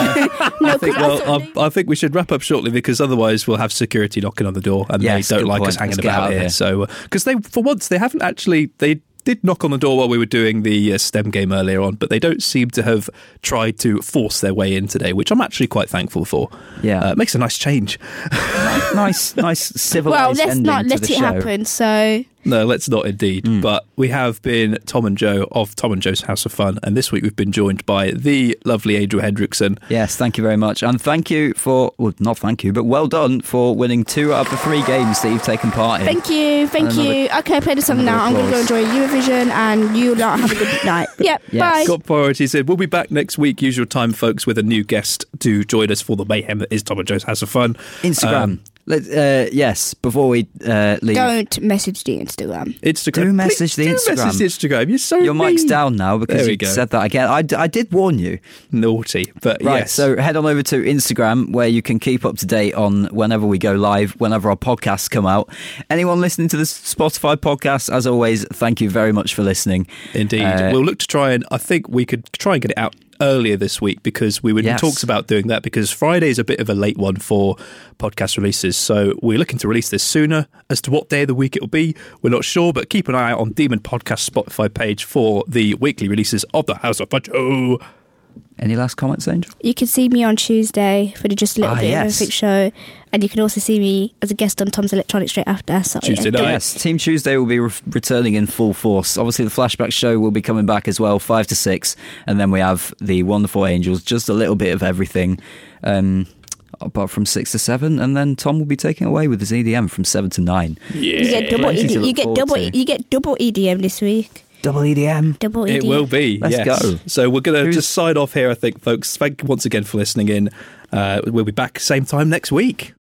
I think we should wrap up shortly because otherwise we'll have security knocking on the door and Yes, they don't good like us point. hanging Let's get about out of here. here. So, because for once they haven't actually, they did knock on the door while we were doing the STEM game earlier on, but they don't seem to have tried to force their way in today, which I'm actually quite thankful for. Yeah. It makes a nice change. nice civilized Well, let's ending not to let the it show. happen. So No, let's not indeed. But we have been Tom and Joe of Tom and Joe's House of Fun, and this week we've been joined by the lovely Angel Hendrickson. Yes, thank you very much. And thank you for, well, not thank you, but well done for winning 2 out of the 3 games that you've taken part in. thank you. Okay, play the song now. I'm going to go enjoy Eurovision, and you lot have a good night. Yep, Yes. bye. Got priorities in. We'll be back next week, usual time, folks, with a new guest to join us for the mayhem that is Tom and Joe's House of Fun. Instagram. Yes, before we leave. Don't message the Instagram. Do message the Instagram. Do message the Instagram. You're so Your mic's mean. down now because you said that again. I did warn you. Naughty, but Right, yes. so head on over to Instagram where you can keep up to date on whenever we go live, whenever our podcasts come out. Anyone listening to the Spotify podcast, as always, thank you very much for listening. Indeed. We'll look to try and, I think we could try and get it out earlier this week because we were in talks about doing that because Friday is a bit of a late one for podcast releases. So we're looking to release this sooner. As to what day of the week it will be, we're not sure, but keep an eye out on Demon Podcast Spotify page for the weekly releases of the House of Fudge. Any last comments, Angel? You can see me on Tuesday for the Just a Little Bit of Everything show, and you can also see me as a guest on Tom's Electronics straight after. So, Tuesday night. Yes, Team Tuesday will be returning in full force. Obviously, the Flashback show will be coming back as well, 5 to 6, and then we have the Wonderful Angels, just a little bit of everything, apart from 6 to 7, and then Tom will be taking away with his EDM from 7 to 9. Yeah. You get double Plenty to EDM. look You get double EDM this week. Double EDM. Double EDM. It will be. Let's go. So we're going to just sign off here, I think, folks. Thank you once again for listening in. We'll be back same time next week.